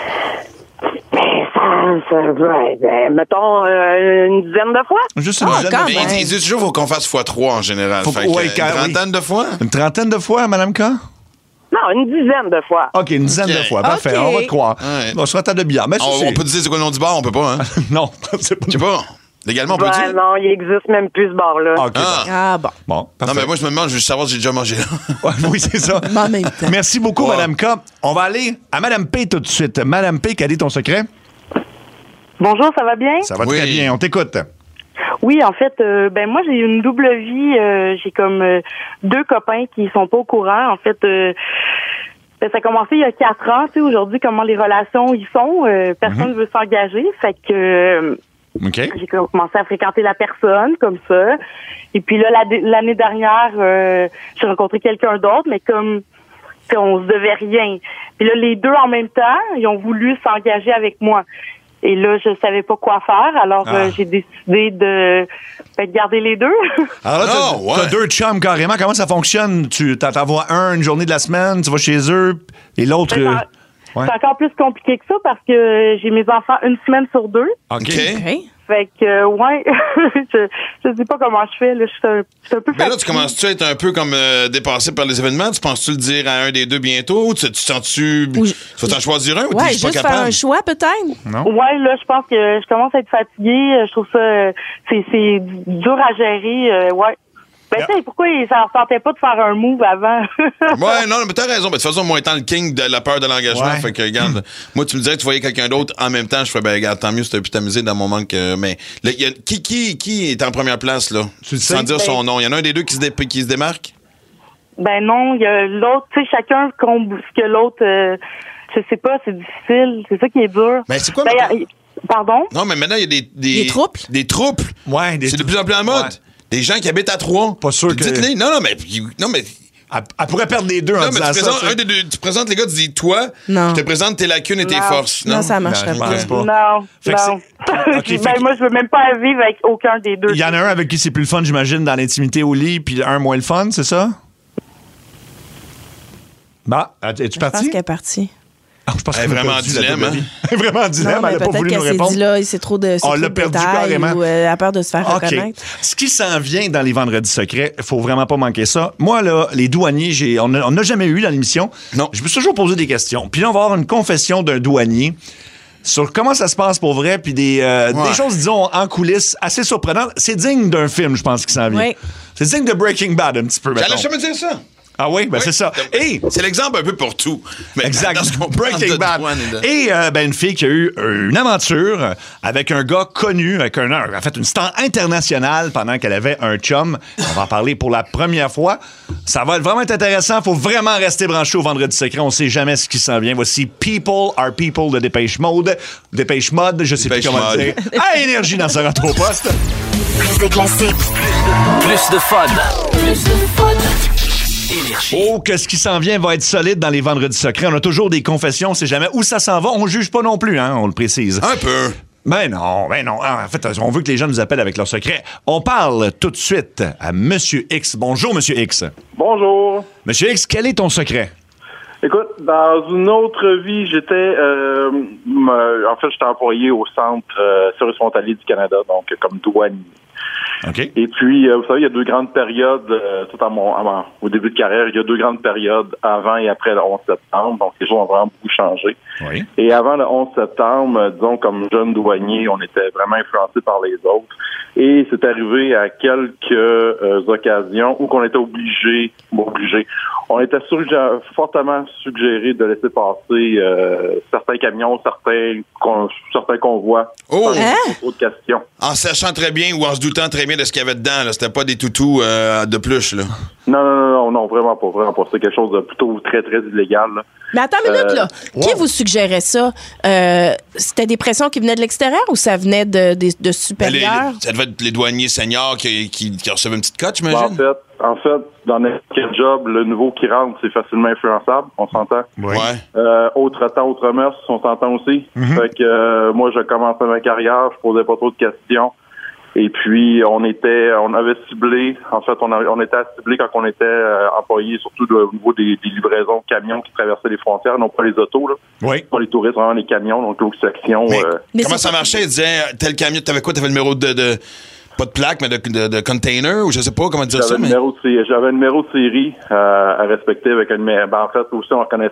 Mettons une dizaine de fois. Juste une dizaine de fois. Ils disent toujours qu'il faut qu'on fasse x3 en général. Une trentaine de fois? Une trentaine de fois, Mme K? Non, une dizaine de fois. OK, une dizaine de fois. Parfait, on va te croire. Ouais. On sera à table de billard. Mais on peut te dire c'est quoi le nom du bar? On peut pas, hein? Non, c'est pas. Je sais pas. Légalement, on peut dire? Non, il existe même plus ce bar-là. Bon. Bon, non, mais moi, je me demande, je veux savoir si j'ai déjà mangé là. Oui, c'est ça. Merci beaucoup, Mme K. On va aller à Mme P tout de suite. Mme P, quel est ton secret? Bonjour, ça va bien? Ça va très bien. On t'écoute. Oui, en fait, moi, j'ai une double vie. J'ai comme 2 copains qui sont pas au courant. En fait, ça a commencé il y a 4 ans. Tu sais, aujourd'hui, comment les relations y sont. Personne ne veut s'engager. Fait que j'ai commencé à fréquenter la personne comme ça. Et puis là, l'année dernière, j'ai rencontré quelqu'un d'autre, mais comme on se devait rien. Puis là, les deux en même temps, ils ont voulu s'engager avec moi. Et là, je savais pas quoi faire. Alors, j'ai décidé de garder les deux. Alors là, t'as 2 chums carrément. Comment ça fonctionne? Tu t'en vois un une journée de la semaine, tu vas chez eux, et l'autre... C'est encore plus compliqué que ça parce que j'ai mes enfants une semaine sur 2. OK. Fait que, je sais pas comment je fais. Là. Je suis un peu fatiguée. Mais là, tu commences-tu à être un peu comme dépassé par les événements? Tu penses-tu le dire à un des deux bientôt? Tu sens-tu... Tu vas t'en choisir un ou t'es pas capable? faire un choix, peut-être? Non. Ouais, là, je pense que je commence à être fatiguée. Je trouve ça... c'est dur à gérer. Tu sais, pourquoi ça ne ressentait pas de faire un move avant? Non, mais t'as raison. Mais de toute façon, moi, étant le king de la peur de l'engagement, fait que, regarde, moi, tu me disais que tu voyais quelqu'un d'autre en même temps, je ferais, regarde, tant mieux si t'as pu t'amuser dans mon manque. Mais là, qui est en première place, là? Sans dire son nom. Il y en a un des deux qui se démarque? Ben non, il y a l'autre, tu sais, chacun compte ce que l'autre... Je sais pas, c'est difficile. C'est ça qui est dur. Mais c'est quoi, pardon? Non, mais maintenant, il y a des trouples. Des trouples. Ouais, c'est de plus en plus en mode. Ouais. Des gens qui habitent à 3. Pas sûr que... Dites-les. Non, mais... Elle pourrait perdre les deux en disant ça. Tu présentes les gars, tu dis toi, je te présente tes lacunes et tes forces. Non, ça marcherait pas. Non. Okay, moi, je veux même pas vivre avec aucun des deux. Il y en a un avec qui c'est plus le fun, j'imagine, dans l'intimité au lit, puis un moins le fun, c'est ça? Bah, es-tu partie? Je pense qu'elle est partie. Je pense elle est vraiment en dilemme. Vraiment en dilemme, elle n'a pas voulu nous répondre. Dit là, c'est trop de on l'a perdu carrément. Ou elle a peur de se faire reconnaître. Ce qui s'en vient dans les Vendredis secrets, il faut vraiment pas manquer ça. Moi, là, les douaniers, on n'a jamais eu dans l'émission. Non. Je me suis toujours posé des questions. Puis là, on va avoir une confession d'un douanier sur comment ça se passe pour vrai, puis des choses, disons, en coulisses assez surprenantes. C'est digne d'un film, je pense, qui s'en vient. Oui. C'est digne de Breaking Bad, un petit peu. J'allais jamais dire ça. Ah oui, ben c'est ça. Et c'est l'exemple un peu pour tout. Exact. Breaking Bad. Et une fille qui a eu une aventure avec un gars connu, avec en fait une star internationale pendant qu'elle avait un chum. On va en parler pour la première fois. Ça va vraiment être intéressant. Faut vraiment rester branché au Vendredi secret. On sait jamais ce qui s'en vient. Voici People Are People de Dépêche Mode. Dépêche Mode, je sais plus comment dire. À Énergie dans ce retour au poste. Plus de classiques. Plus de fun. Plus de fun. Oh, que ce qui s'en vient va être solide dans les Vendredis secrets. On a toujours des confessions, on sait jamais où ça s'en va. On juge pas non plus, hein, on le précise. Un peu. Ben non. En fait, on veut que les gens nous appellent avec leurs secrets. On parle tout de suite à Monsieur X. Bonjour, Monsieur X. Bonjour. Monsieur X, quel est ton secret? Écoute, dans une autre vie, j'étais employé au Centre service frontalier du Canada, donc comme douanier. Okay. Et puis, vous savez, il y a deux grandes périodes, au début de carrière, il y a deux grandes périodes avant et après le 11 septembre, donc les choses ont vraiment beaucoup changé. Oui. Et avant le 11 septembre, disons, comme jeune douanier, on était vraiment influencé par les autres. Et c'est arrivé à quelques occasions où qu'on était obligé, on était fortement suggéré de laisser passer certains camions, certains convois. Oh! Trop de questions. En sachant très bien ou en se doutant très bien de ce qu'il y avait dedans, là. C'était pas des toutous de pluche, là. Non, vraiment pas. C'est quelque chose de plutôt très, très illégal, là. Mais attends une minute, là. Qui vous suggérait ça? C'était des pressions qui venaient de l'extérieur ou ça venait de supérieurs? Ça devait être les douaniers seniors qui recevaient une petite cote, j'imagine? En fait, dans n'importe job, le nouveau qui rentre, c'est facilement influençable, on s'entend. Oui. Autre temps, autre mœurs, on s'entend aussi. Mm-hmm. Fait que moi, je commençais ma carrière, je posais pas trop de questions. Et puis, on avait ciblé, en fait, on était ciblé quand on était employé, surtout au niveau des livraisons de camions qui traversaient les frontières, non pas les autos, là. Oui. Pas les touristes, vraiment les camions, donc l'autre section. Mais comment ça marchait? Ils disaient, tel camion, t'avais quoi? T'avais le numéro pas de plaque, mais de container, ou je sais pas comment dire ça. J'avais un numéro de série à respecter avec un numéro. En fait, aussi, on reconnaissait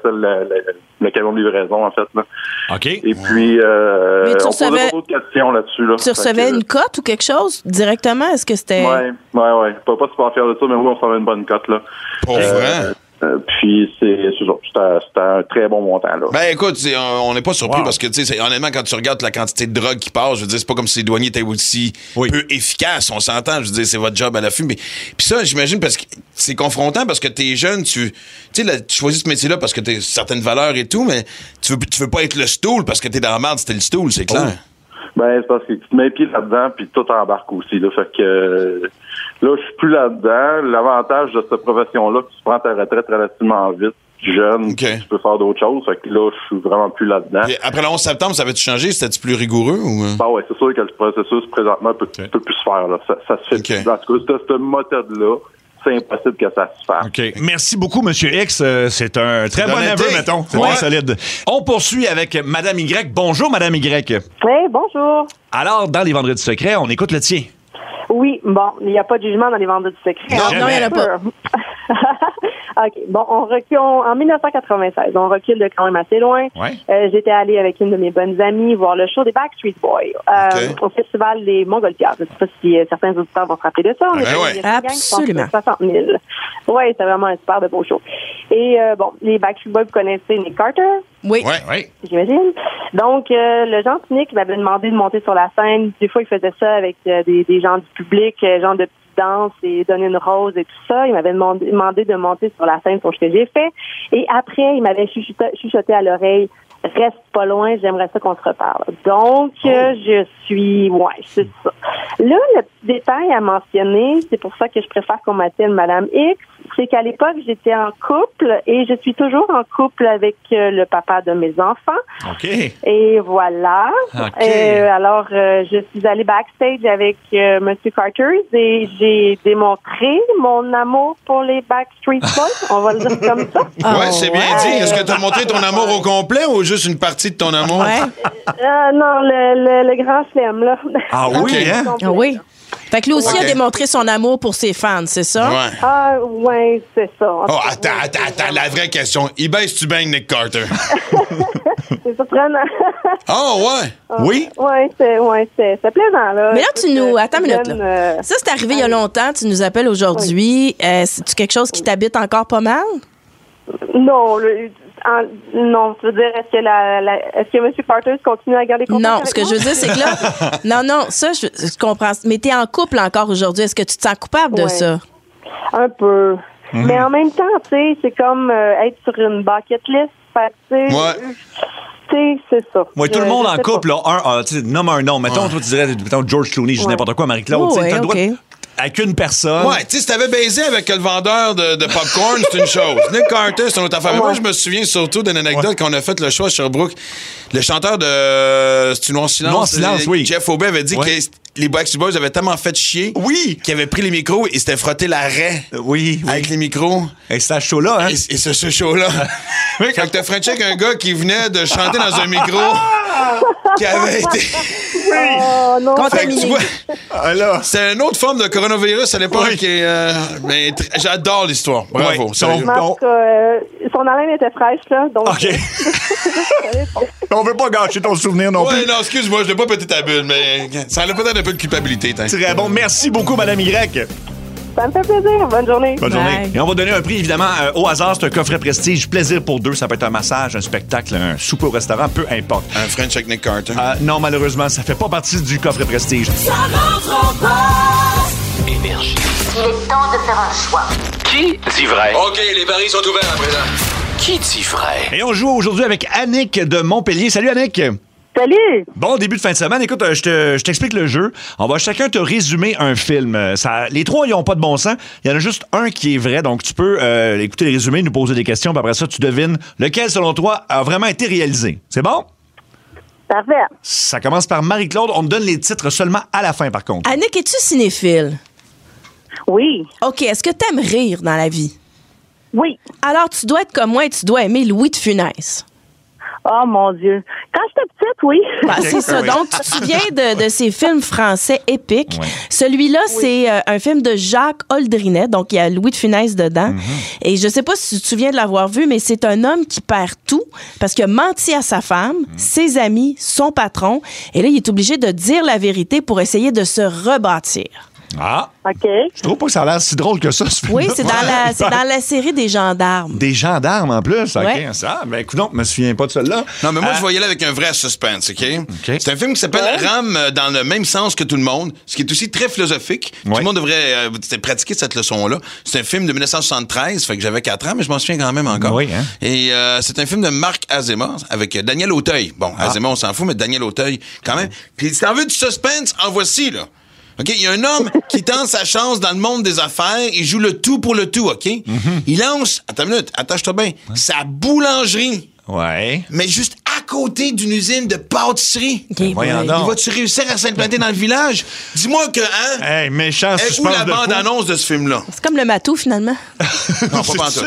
le camion de livraison, en fait. Là. OK. Et puis, on posait pas d'autres questions là-dessus. Là. Tu recevais une cote ou quelque chose directement? Est-ce que c'était... Oui. Pas super fier de ça, mais oui, on recevait une bonne cote, là. Pour vrai? Puis c'était un très bon montant, là. Ben écoute, on n'est pas surpris parce que, tu sais, honnêtement, quand tu regardes la quantité de drogue qui passe, je veux dire, c'est pas comme si les douaniers étaient aussi peu efficaces, on s'entend, je veux dire, c'est votre job à l'affût. Puis ça, j'imagine, parce que c'est confrontant parce que t'es jeune, tu choisis ce métier-là parce que t'as certaines valeurs et tout, mais tu veux pas être le stool parce que t'es dans la merde, c'était le stool, c'est clair. Ben, c'est parce que tu te mets les pieds là-dedans, puis tout embarque aussi, là. Fait que là, je suis plus là-dedans. L'avantage de cette profession-là, tu prends ta retraite relativement vite, jeune, tu peux faire d'autres choses. Fait que là, je suis vraiment plus là-dedans. Et après le 11 septembre, ça avait-tu changé? C'était-tu plus rigoureux? Ou... Ah ouais, c'est sûr que le processus, présentement, peut plus se faire, là. Ça se fait. En tout cas, cette méthode-là, c'est impossible que ça se fasse. OK. Merci beaucoup, M. X. C'est un très bon aveu, mettons. C'est très solide. On poursuit avec Mme Y. Bonjour, Mme Y. Oui, bonjour. Alors, dans les Vendredis secrets, on écoute le tien. Oui, bon, il n'y a pas de jugement dans les Vendredis secrets. Non, il n'y en a pas. OK. Bon, on recule en 1996. On recule de quand même assez loin. Ouais. J'étais allée avec une de mes bonnes amies voir le show des Backstreet Boys au festival des Montgolfières. Je ne sais pas si certains auditeurs vont se rappeler de ça. Absolument. 60 000. Oui, c'est vraiment un super de beau show. Et les Backstreet Boys, vous connaissez Nick Carter? Oui. J'imagine. Donc, le gentil Nick m'avait demandé de monter sur la scène. Des fois, il faisait ça avec des gens du public, genre de danse et donner une rose et tout ça. Il m'avait demandé de monter sur la scène pour ce que j'ai fait. Et après, il m'avait chuchoté à l'oreille, reste pas loin, j'aimerais ça qu'on se reparle. Donc, je suis... Ouais, c'est ça. Là, le petit détail à mentionner, c'est pour ça que je préfère qu'on m'appelle Madame X, c'est qu'à l'époque, j'étais en couple et je suis toujours en couple avec le papa de mes enfants. OK. Et voilà. OK. Alors, je suis allée backstage avec M. Carter et j'ai démontré mon amour pour les Backstreet Boys. On va le dire comme ça. Ouais, c'est bien dit. Est-ce que tu as montré ton amour au complet ou juste une partie de ton amour? Non, le grand chelem, là. Ah oui, hein? Ah oui. Fait que lui aussi a démontré son amour pour ses fans, c'est ça? Ouais. Ah, ouais, c'est ça. Oh, attends, la vraie question. Il baisse-tu bien Nick Carter? C'est surprenant. Oh, ouais. Oui? Ouais, c'est plaisant, là. Mais là, tu nous... Attends une minute, là. Ça, c'est arrivé il y a longtemps. Tu nous appelles aujourd'hui. C'est-tu quelque chose qui t'habite encore pas mal? Non, non, tu veux dire, est-ce que M. Carter continue à garder contact Non, avec ce que moi? je veux dire, c'est que là... Non, ça, je comprends. Mais t'es en couple encore aujourd'hui. Est-ce que tu te sens coupable de ça? Un peu. Mais en même temps, tu sais, c'est comme être sur une bucket list. Fait que, tu sais, c'est ça. Moi, tout le monde en couple, là, nomme un nom. Mettons, toi, tu dirais, mettons, George Clooney, je dis n'importe quoi, Marie-Claude. Oh, t'as le droit avec une personne. Ouais, tu sais, si t'avais baisé avec le vendeur de popcorn, c'est une chose. Nick Carter, c'est une autre affaire. Mais moi, je me souviens surtout d'une anecdote quand on a fait le show à Sherbrooke. Le chanteur de C'est Noir Silence. Noir Silence, oui. Jeff Aubé avait dit que les Backstreet Boys avaient tellement fait chier qu'ils avaient pris les micros et s'étaient frotté la raie avec les micros. Et c'était ce show-là, hein? Et ce show-là. Quand t'as Frenché avec un gars qui venait de chanter dans un micro qui avait été... Oh, non. Fait que tu vois, c'est une autre forme de coronavirus à l'époque. Mais j'adore l'histoire. Bravo. Son haleine était fraîche, là. Donc, OK. On veut pas gâcher ton souvenir non plus. Oui, non, excuse-moi, je l'ai pas pété ta bulle, mais ça a peut-être un peu de culpabilité. Très bon. Merci beaucoup, Madame Y. Ça me fait plaisir. Bonne journée. Bonne journée. Et on va donner un prix, évidemment, au hasard. C'est un coffret prestige. Plaisir pour deux. Ça peut être un massage, un spectacle, un souper au restaurant, peu importe. Un French avec Nick Carter. Non, malheureusement, ça fait pas partie du coffret prestige. Ça rentre en passe. Énergie. Il est temps de faire un choix. Qui dit vrai? OK, les paris sont ouverts à présent. Qui dit vrai? Et on joue aujourd'hui avec Annick de Montpellier. Salut, Annick. Salut! Bon début de fin de semaine. Écoute, je t'explique le jeu. On va chacun te résumer un film. Les trois, ils n'ont pas de bon sens. Il y en a juste un qui est vrai. Donc, tu peux écouter les résumés, nous poser des questions, puis après ça, tu devines lequel, selon toi, a vraiment été réalisé. C'est bon? Parfait. Ça commence par Marie-Claude. On te donne les titres seulement à la fin, par contre. Annick, es-tu cinéphile? Oui. OK. Est-ce que t'aimes rire dans la vie? Oui. Alors, tu dois être comme moi et tu dois aimer Louis de Funès. Oh, mon Dieu. Quand j'étais petite, oui. Ben, c'est ça. Donc, tu te souviens de ces films français épiques. Ouais. Celui-là, c'est un film de Jacques Oldrinet. Donc, il y a Louis de Funès dedans. Et je sais pas si tu te souviens de l'avoir vu, mais c'est un homme qui perd tout parce qu'il a menti à sa femme, ses amis, son patron. Et là, il est obligé de dire la vérité pour essayer de se rebâtir. Ah! OK. Je trouve pas que ça a l'air si drôle que ça, ce film. Oui, c'est dans la série des gendarmes. Des gendarmes, en plus. OK. Ouais. Ça, ben, écoute, je me souviens pas de celle-là. Non, mais moi, je vais y aller avec un vrai suspense, OK? C'est un film qui s'appelle Rame dans le même sens que tout le monde, ce qui est aussi très philosophique. Tout le monde devrait pratiquer cette leçon-là. C'est un film de 1973, fait que j'avais 4 ans, mais je m'en souviens quand même encore. Oui, hein? Et c'est un film de Marc Azéma avec Daniel Auteuil. Bon, Azéma, on s'en fout, mais Daniel Auteuil, quand même. Puis si t'en veux du suspense, en voici, là. OK? Il y a un homme qui tente sa chance dans le monde des affaires. Il joue le tout pour le tout, OK? Il lance, attends une minute, attache-toi bien, sa boulangerie. Ouais. Mais juste à côté d'une usine de pâtisserie. Voyons donc. Il va-tu réussir à s'implanter dans le village? Dis-moi que, hein? Hey, méchant Est-ce où la bande-annonce de ce film-là? C'est comme le matou, finalement. Non, pas pantoute.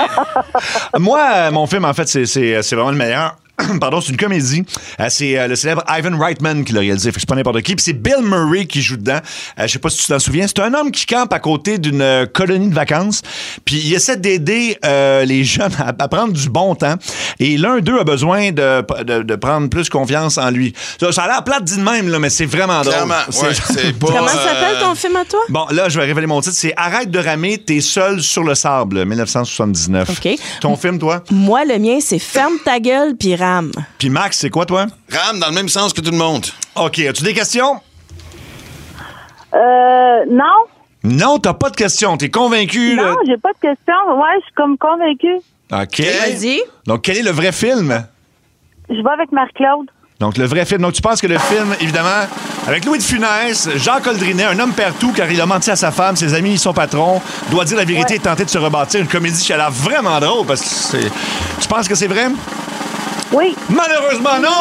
Moi, mon film, en fait, c'est vraiment le meilleur. Pardon, c'est une comédie. C'est le célèbre Ivan Reitman qui l'a réalisé. Fait que c'est pas n'importe qui. Puis c'est Bill Murray qui joue dedans. Je sais pas si tu t'en souviens. C'est un homme qui campe à côté d'une colonie de vacances. Puis il essaie d'aider les jeunes à prendre du bon temps. Et l'un d'eux a besoin de prendre plus confiance en lui. Ça a l'air plate dit de même, là, mais c'est vraiment drôle. Clairement, ouais, c'est pas... Comment s'appelle ton film à toi? Bon, là, je vais révéler mon titre. C'est Arrête de ramer, t'es seul sur le sable, 1979. OK. Ton film, toi? Moi, le mien, c'est Ferme ta gueule puis rame. Puis Max, c'est quoi, toi? Rame dans le même sens que tout le monde. OK. As-tu des questions? Non. Non, t'as pas de question. T'es convaincu? Non, j'ai pas de question. Ouais, je suis comme convaincue. OK. Vas-y. Donc, quel est le vrai film? Je vais avec Marc-Claude. Donc, le vrai film. Donc, tu penses que le film, évidemment, avec Louis de Funès, Jacques Oldrinet, un homme perd tout car il a menti à sa femme, ses amis, son patron, doit dire la vérité et tenter de se rebâtir une comédie qui a l'air vraiment drôle parce que c'est... Tu penses que c'est vrai? Oui. Malheureusement, non!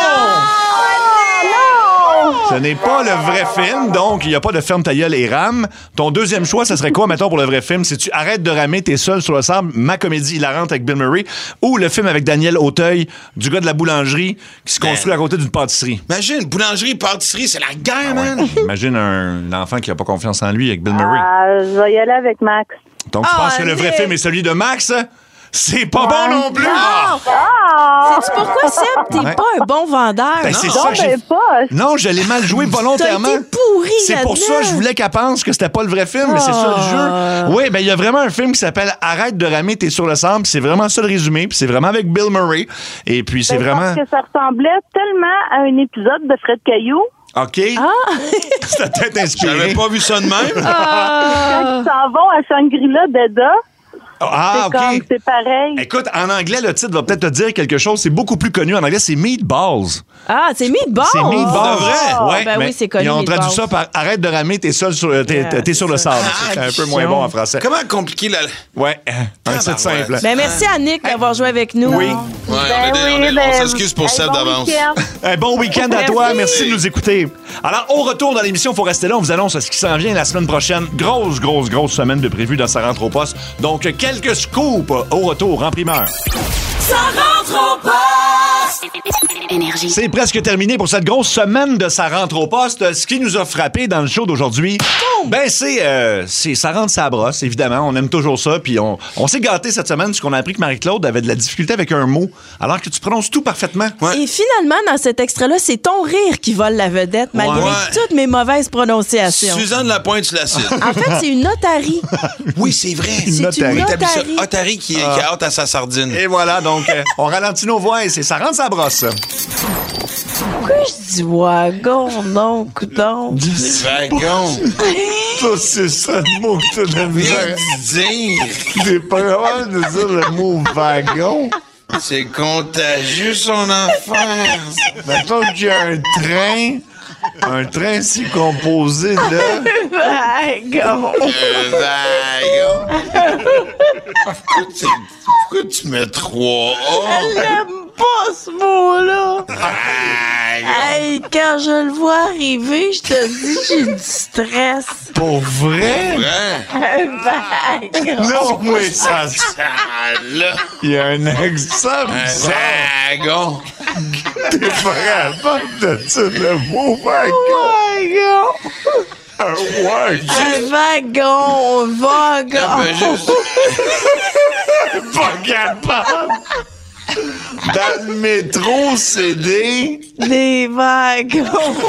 Ce n'est pas le vrai film, donc il n'y a pas de Ferme ta gueule et rame. Ton deuxième choix, ça serait quoi, mettons, pour le vrai film? C'est-tu Arrête de ramer, t'es seul sur le sable, ma comédie hilarante avec Bill Murray, ou le film avec Daniel Auteuil, du gars de la boulangerie qui se construit à côté d'une pâtisserie? Imagine, boulangerie, pâtisserie, c'est la guerre, man! Imagine un enfant qui n'a pas confiance en lui avec Bill Murray. Je vais y aller avec Max. Donc tu penses que le vrai film est celui de Max? C'est pas bon non plus! Sais-tu pourquoi, Seb? T'es pas un bon vendeur. Ben, c'est ça que j'ai... Non, je l'ai mal joué volontairement. T'as été pourri C'est pour là-dedans. ça que je voulais qu'elle pense que c'était pas le vrai film, mais c'est ça le jeu. Oui, ben il y a vraiment un film qui s'appelle Arrête de ramer, t'es sur le sable. C'est vraiment ça le résumé, puis c'est vraiment avec Bill Murray. Et puis c'est vraiment... Parce que ça ressemblait tellement à un épisode de Fred Caillou. OK. C'était peut-être inspiré. J'avais pas vu ça de même. Quand ils s'en vont à Shangri-La d'Eda. Ah, OK. C'est pareil. Écoute, en anglais, le titre va peut-être te dire quelque chose. C'est beaucoup plus connu. En anglais, c'est Meatballs. Ah, c'est Meatballs. C'est Meatballs. C'est vrai? Ouais, Ben mais oui, c'est connu. Ils ont traduit Meatballs. ça par Arrête de ramer, t'es seul sur, t'es sur le sable. C'est un peu moins bon en français. Comment compliquer la... Ouais, un titre simple. Ben, merci à Nick d'avoir joué avec nous. Oui. On s'excuse pour Seb d'avance. Un bon week-end à toi. Merci de nous écouter. Alors, au retour dans l'émission, il faut rester là. On vous annonce ce qui s'en vient la semaine prochaine. Grosse semaine de prévu dans Ça rentre au poste. Donc, quelques scoops au retour en primeur. Ça rentre au poste. Énergie. C'est presque terminé pour cette grosse semaine de Ça rentre au poste. Ce qui nous a frappé dans le show d'aujourd'hui, ben c'est Ça rentre sa brosse, évidemment. On aime toujours ça. Puis on s'est gâté cette semaine parce qu'on a appris que Marie-Claude avait de la difficulté avec un mot, alors que tu prononces tout parfaitement. Et finalement, dans cet extrait-là, c'est ton rire qui vole la vedette, malgré toutes mes mauvaises prononciations. Suzanne Lapointe, tu la cites. En fait, c'est une otarie. Oui, c'est vrai. C'est une otarie. Otarie qui a hâte à sa sardine. Et voilà, donc, on ralentit nos voix et c'est Ça rentre sa brosse. Pourquoi je dis wagon, non, coudon? Wagon. Ça, c'est ça le mot que tu as de la misère. T'es pas capable de dire le mot wagon. C'est contagieux, son affaire. Mettons qu'il y a un train si composé de... Wagon. Wagon. Pourquoi tu mets 3 A? Elle n'aime pas ce mot-là. Hey, quand je le vois arriver, je te dis, j'ai du stress. Pour vrai? Wagon. Non, mais ça... Là. Il y a un accent bizarre. Wagon. T'es pas capable de dire le mot wagon. Wagon. Un wagon. Wagon. Pas capable. Dans le métro, c'est des wagons.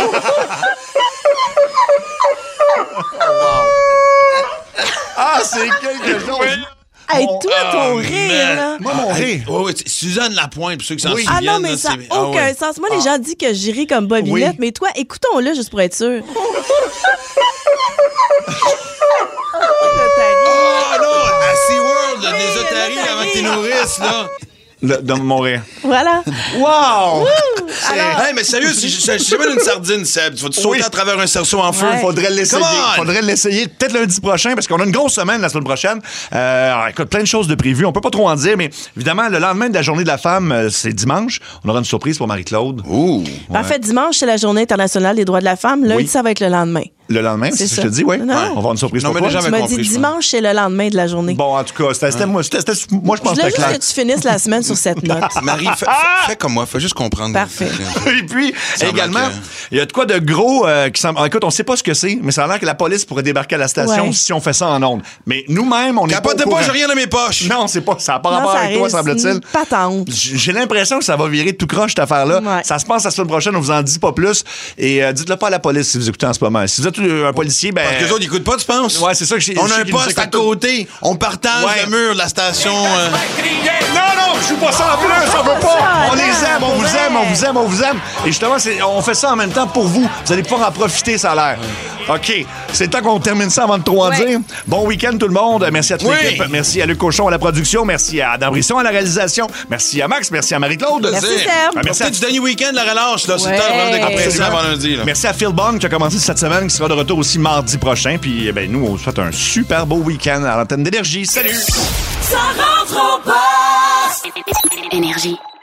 Ah, c'est quelque chose. Hey, toi, ton rire, là. Moi, mon rire. Oui, Suzanne Lapointe, pour ceux qui s'en souviennent. Ah non, mais ça n'a aucun sens. Moi, les gens disent que je ris comme Bobinette, mais toi, écoutons-le juste pour être sûr. Oh non, à SeaWorld, les otaries avant que t'es nourrices, là. Dans mon rire. Voilà. Wow! Alors... Hey, mais sérieux, si je mets une sardine, Seb, tu vas-tu sauter à travers un cerceau en feu? Faudrait l'essayer peut-être lundi prochain parce qu'on a une grosse semaine la semaine prochaine. Écoute, plein de choses de prévues. On peut pas trop en dire, mais évidemment, le lendemain de la journée de la femme, c'est dimanche. On aura une surprise pour Marie-Claude. Ouh! En fait, dimanche, c'est la journée internationale des droits de la femme. Lundi, ça va être le lendemain. Le lendemain, c'est ça que je te dis, oui. On va avoir une surprise pour toi. Tu m'as dit dimanche, c'est le lendemain de la journée. Bon, en tout cas, moi, je pense que c'était clair. Je voulais juste que tu finisses la semaine sur cette note. Marie, fais comme moi, fais juste comprendre. Parfait. Et puis, également, il y a de quoi de gros qui semble... Écoute, on sait pas ce que c'est, mais ça a l'air que la police pourrait débarquer à la station si on fait ça en ondes. Mais nous-mêmes, on est pas au courant. J'ai rien dans mes poches. Non, c'est pas ça. n'a pas rapport avec toi, semble-t-il. Patente. J'ai l'impression que ça va virer tout croche, cette affaire-là. Ouais. Ça se passe la semaine prochaine, on vous en dit pas plus. Et dites-le pas à la police si vous écoutez en ce moment. Si vous êtes un policier, ben... Parce que les autres, ils écoutent pas, tu penses? Ouais, c'est ça que j'ai... On a un poste à côté. On partage le mur de la station. Non, je suis pas ça en plus, on veut pas. On les aime, on vous aime, on on vous aime. Et justement, on fait ça en même temps pour vous. Vous allez pouvoir en profiter, ça a l'air. OK. C'est le temps qu'on termine ça avant de trop en dire. Bon week-end, tout le monde. Merci à toute l'équipe. Merci à Luc Cochon à la production. Merci à Adam Brisson à la réalisation. Merci à Max. Merci à Marie-Claude. Merci, Serge. Merci du dernier week-end, la relâche. Là. C'est le temps vraiment de décompresser avant lundi. Là. Merci à Phil Bond qui a commencé cette semaine, qui sera de retour aussi mardi prochain. Puis, nous, on vous souhaite un super beau week-end à l'antenne d'Énergie. Salut! Ça rentre en poste! Énergie.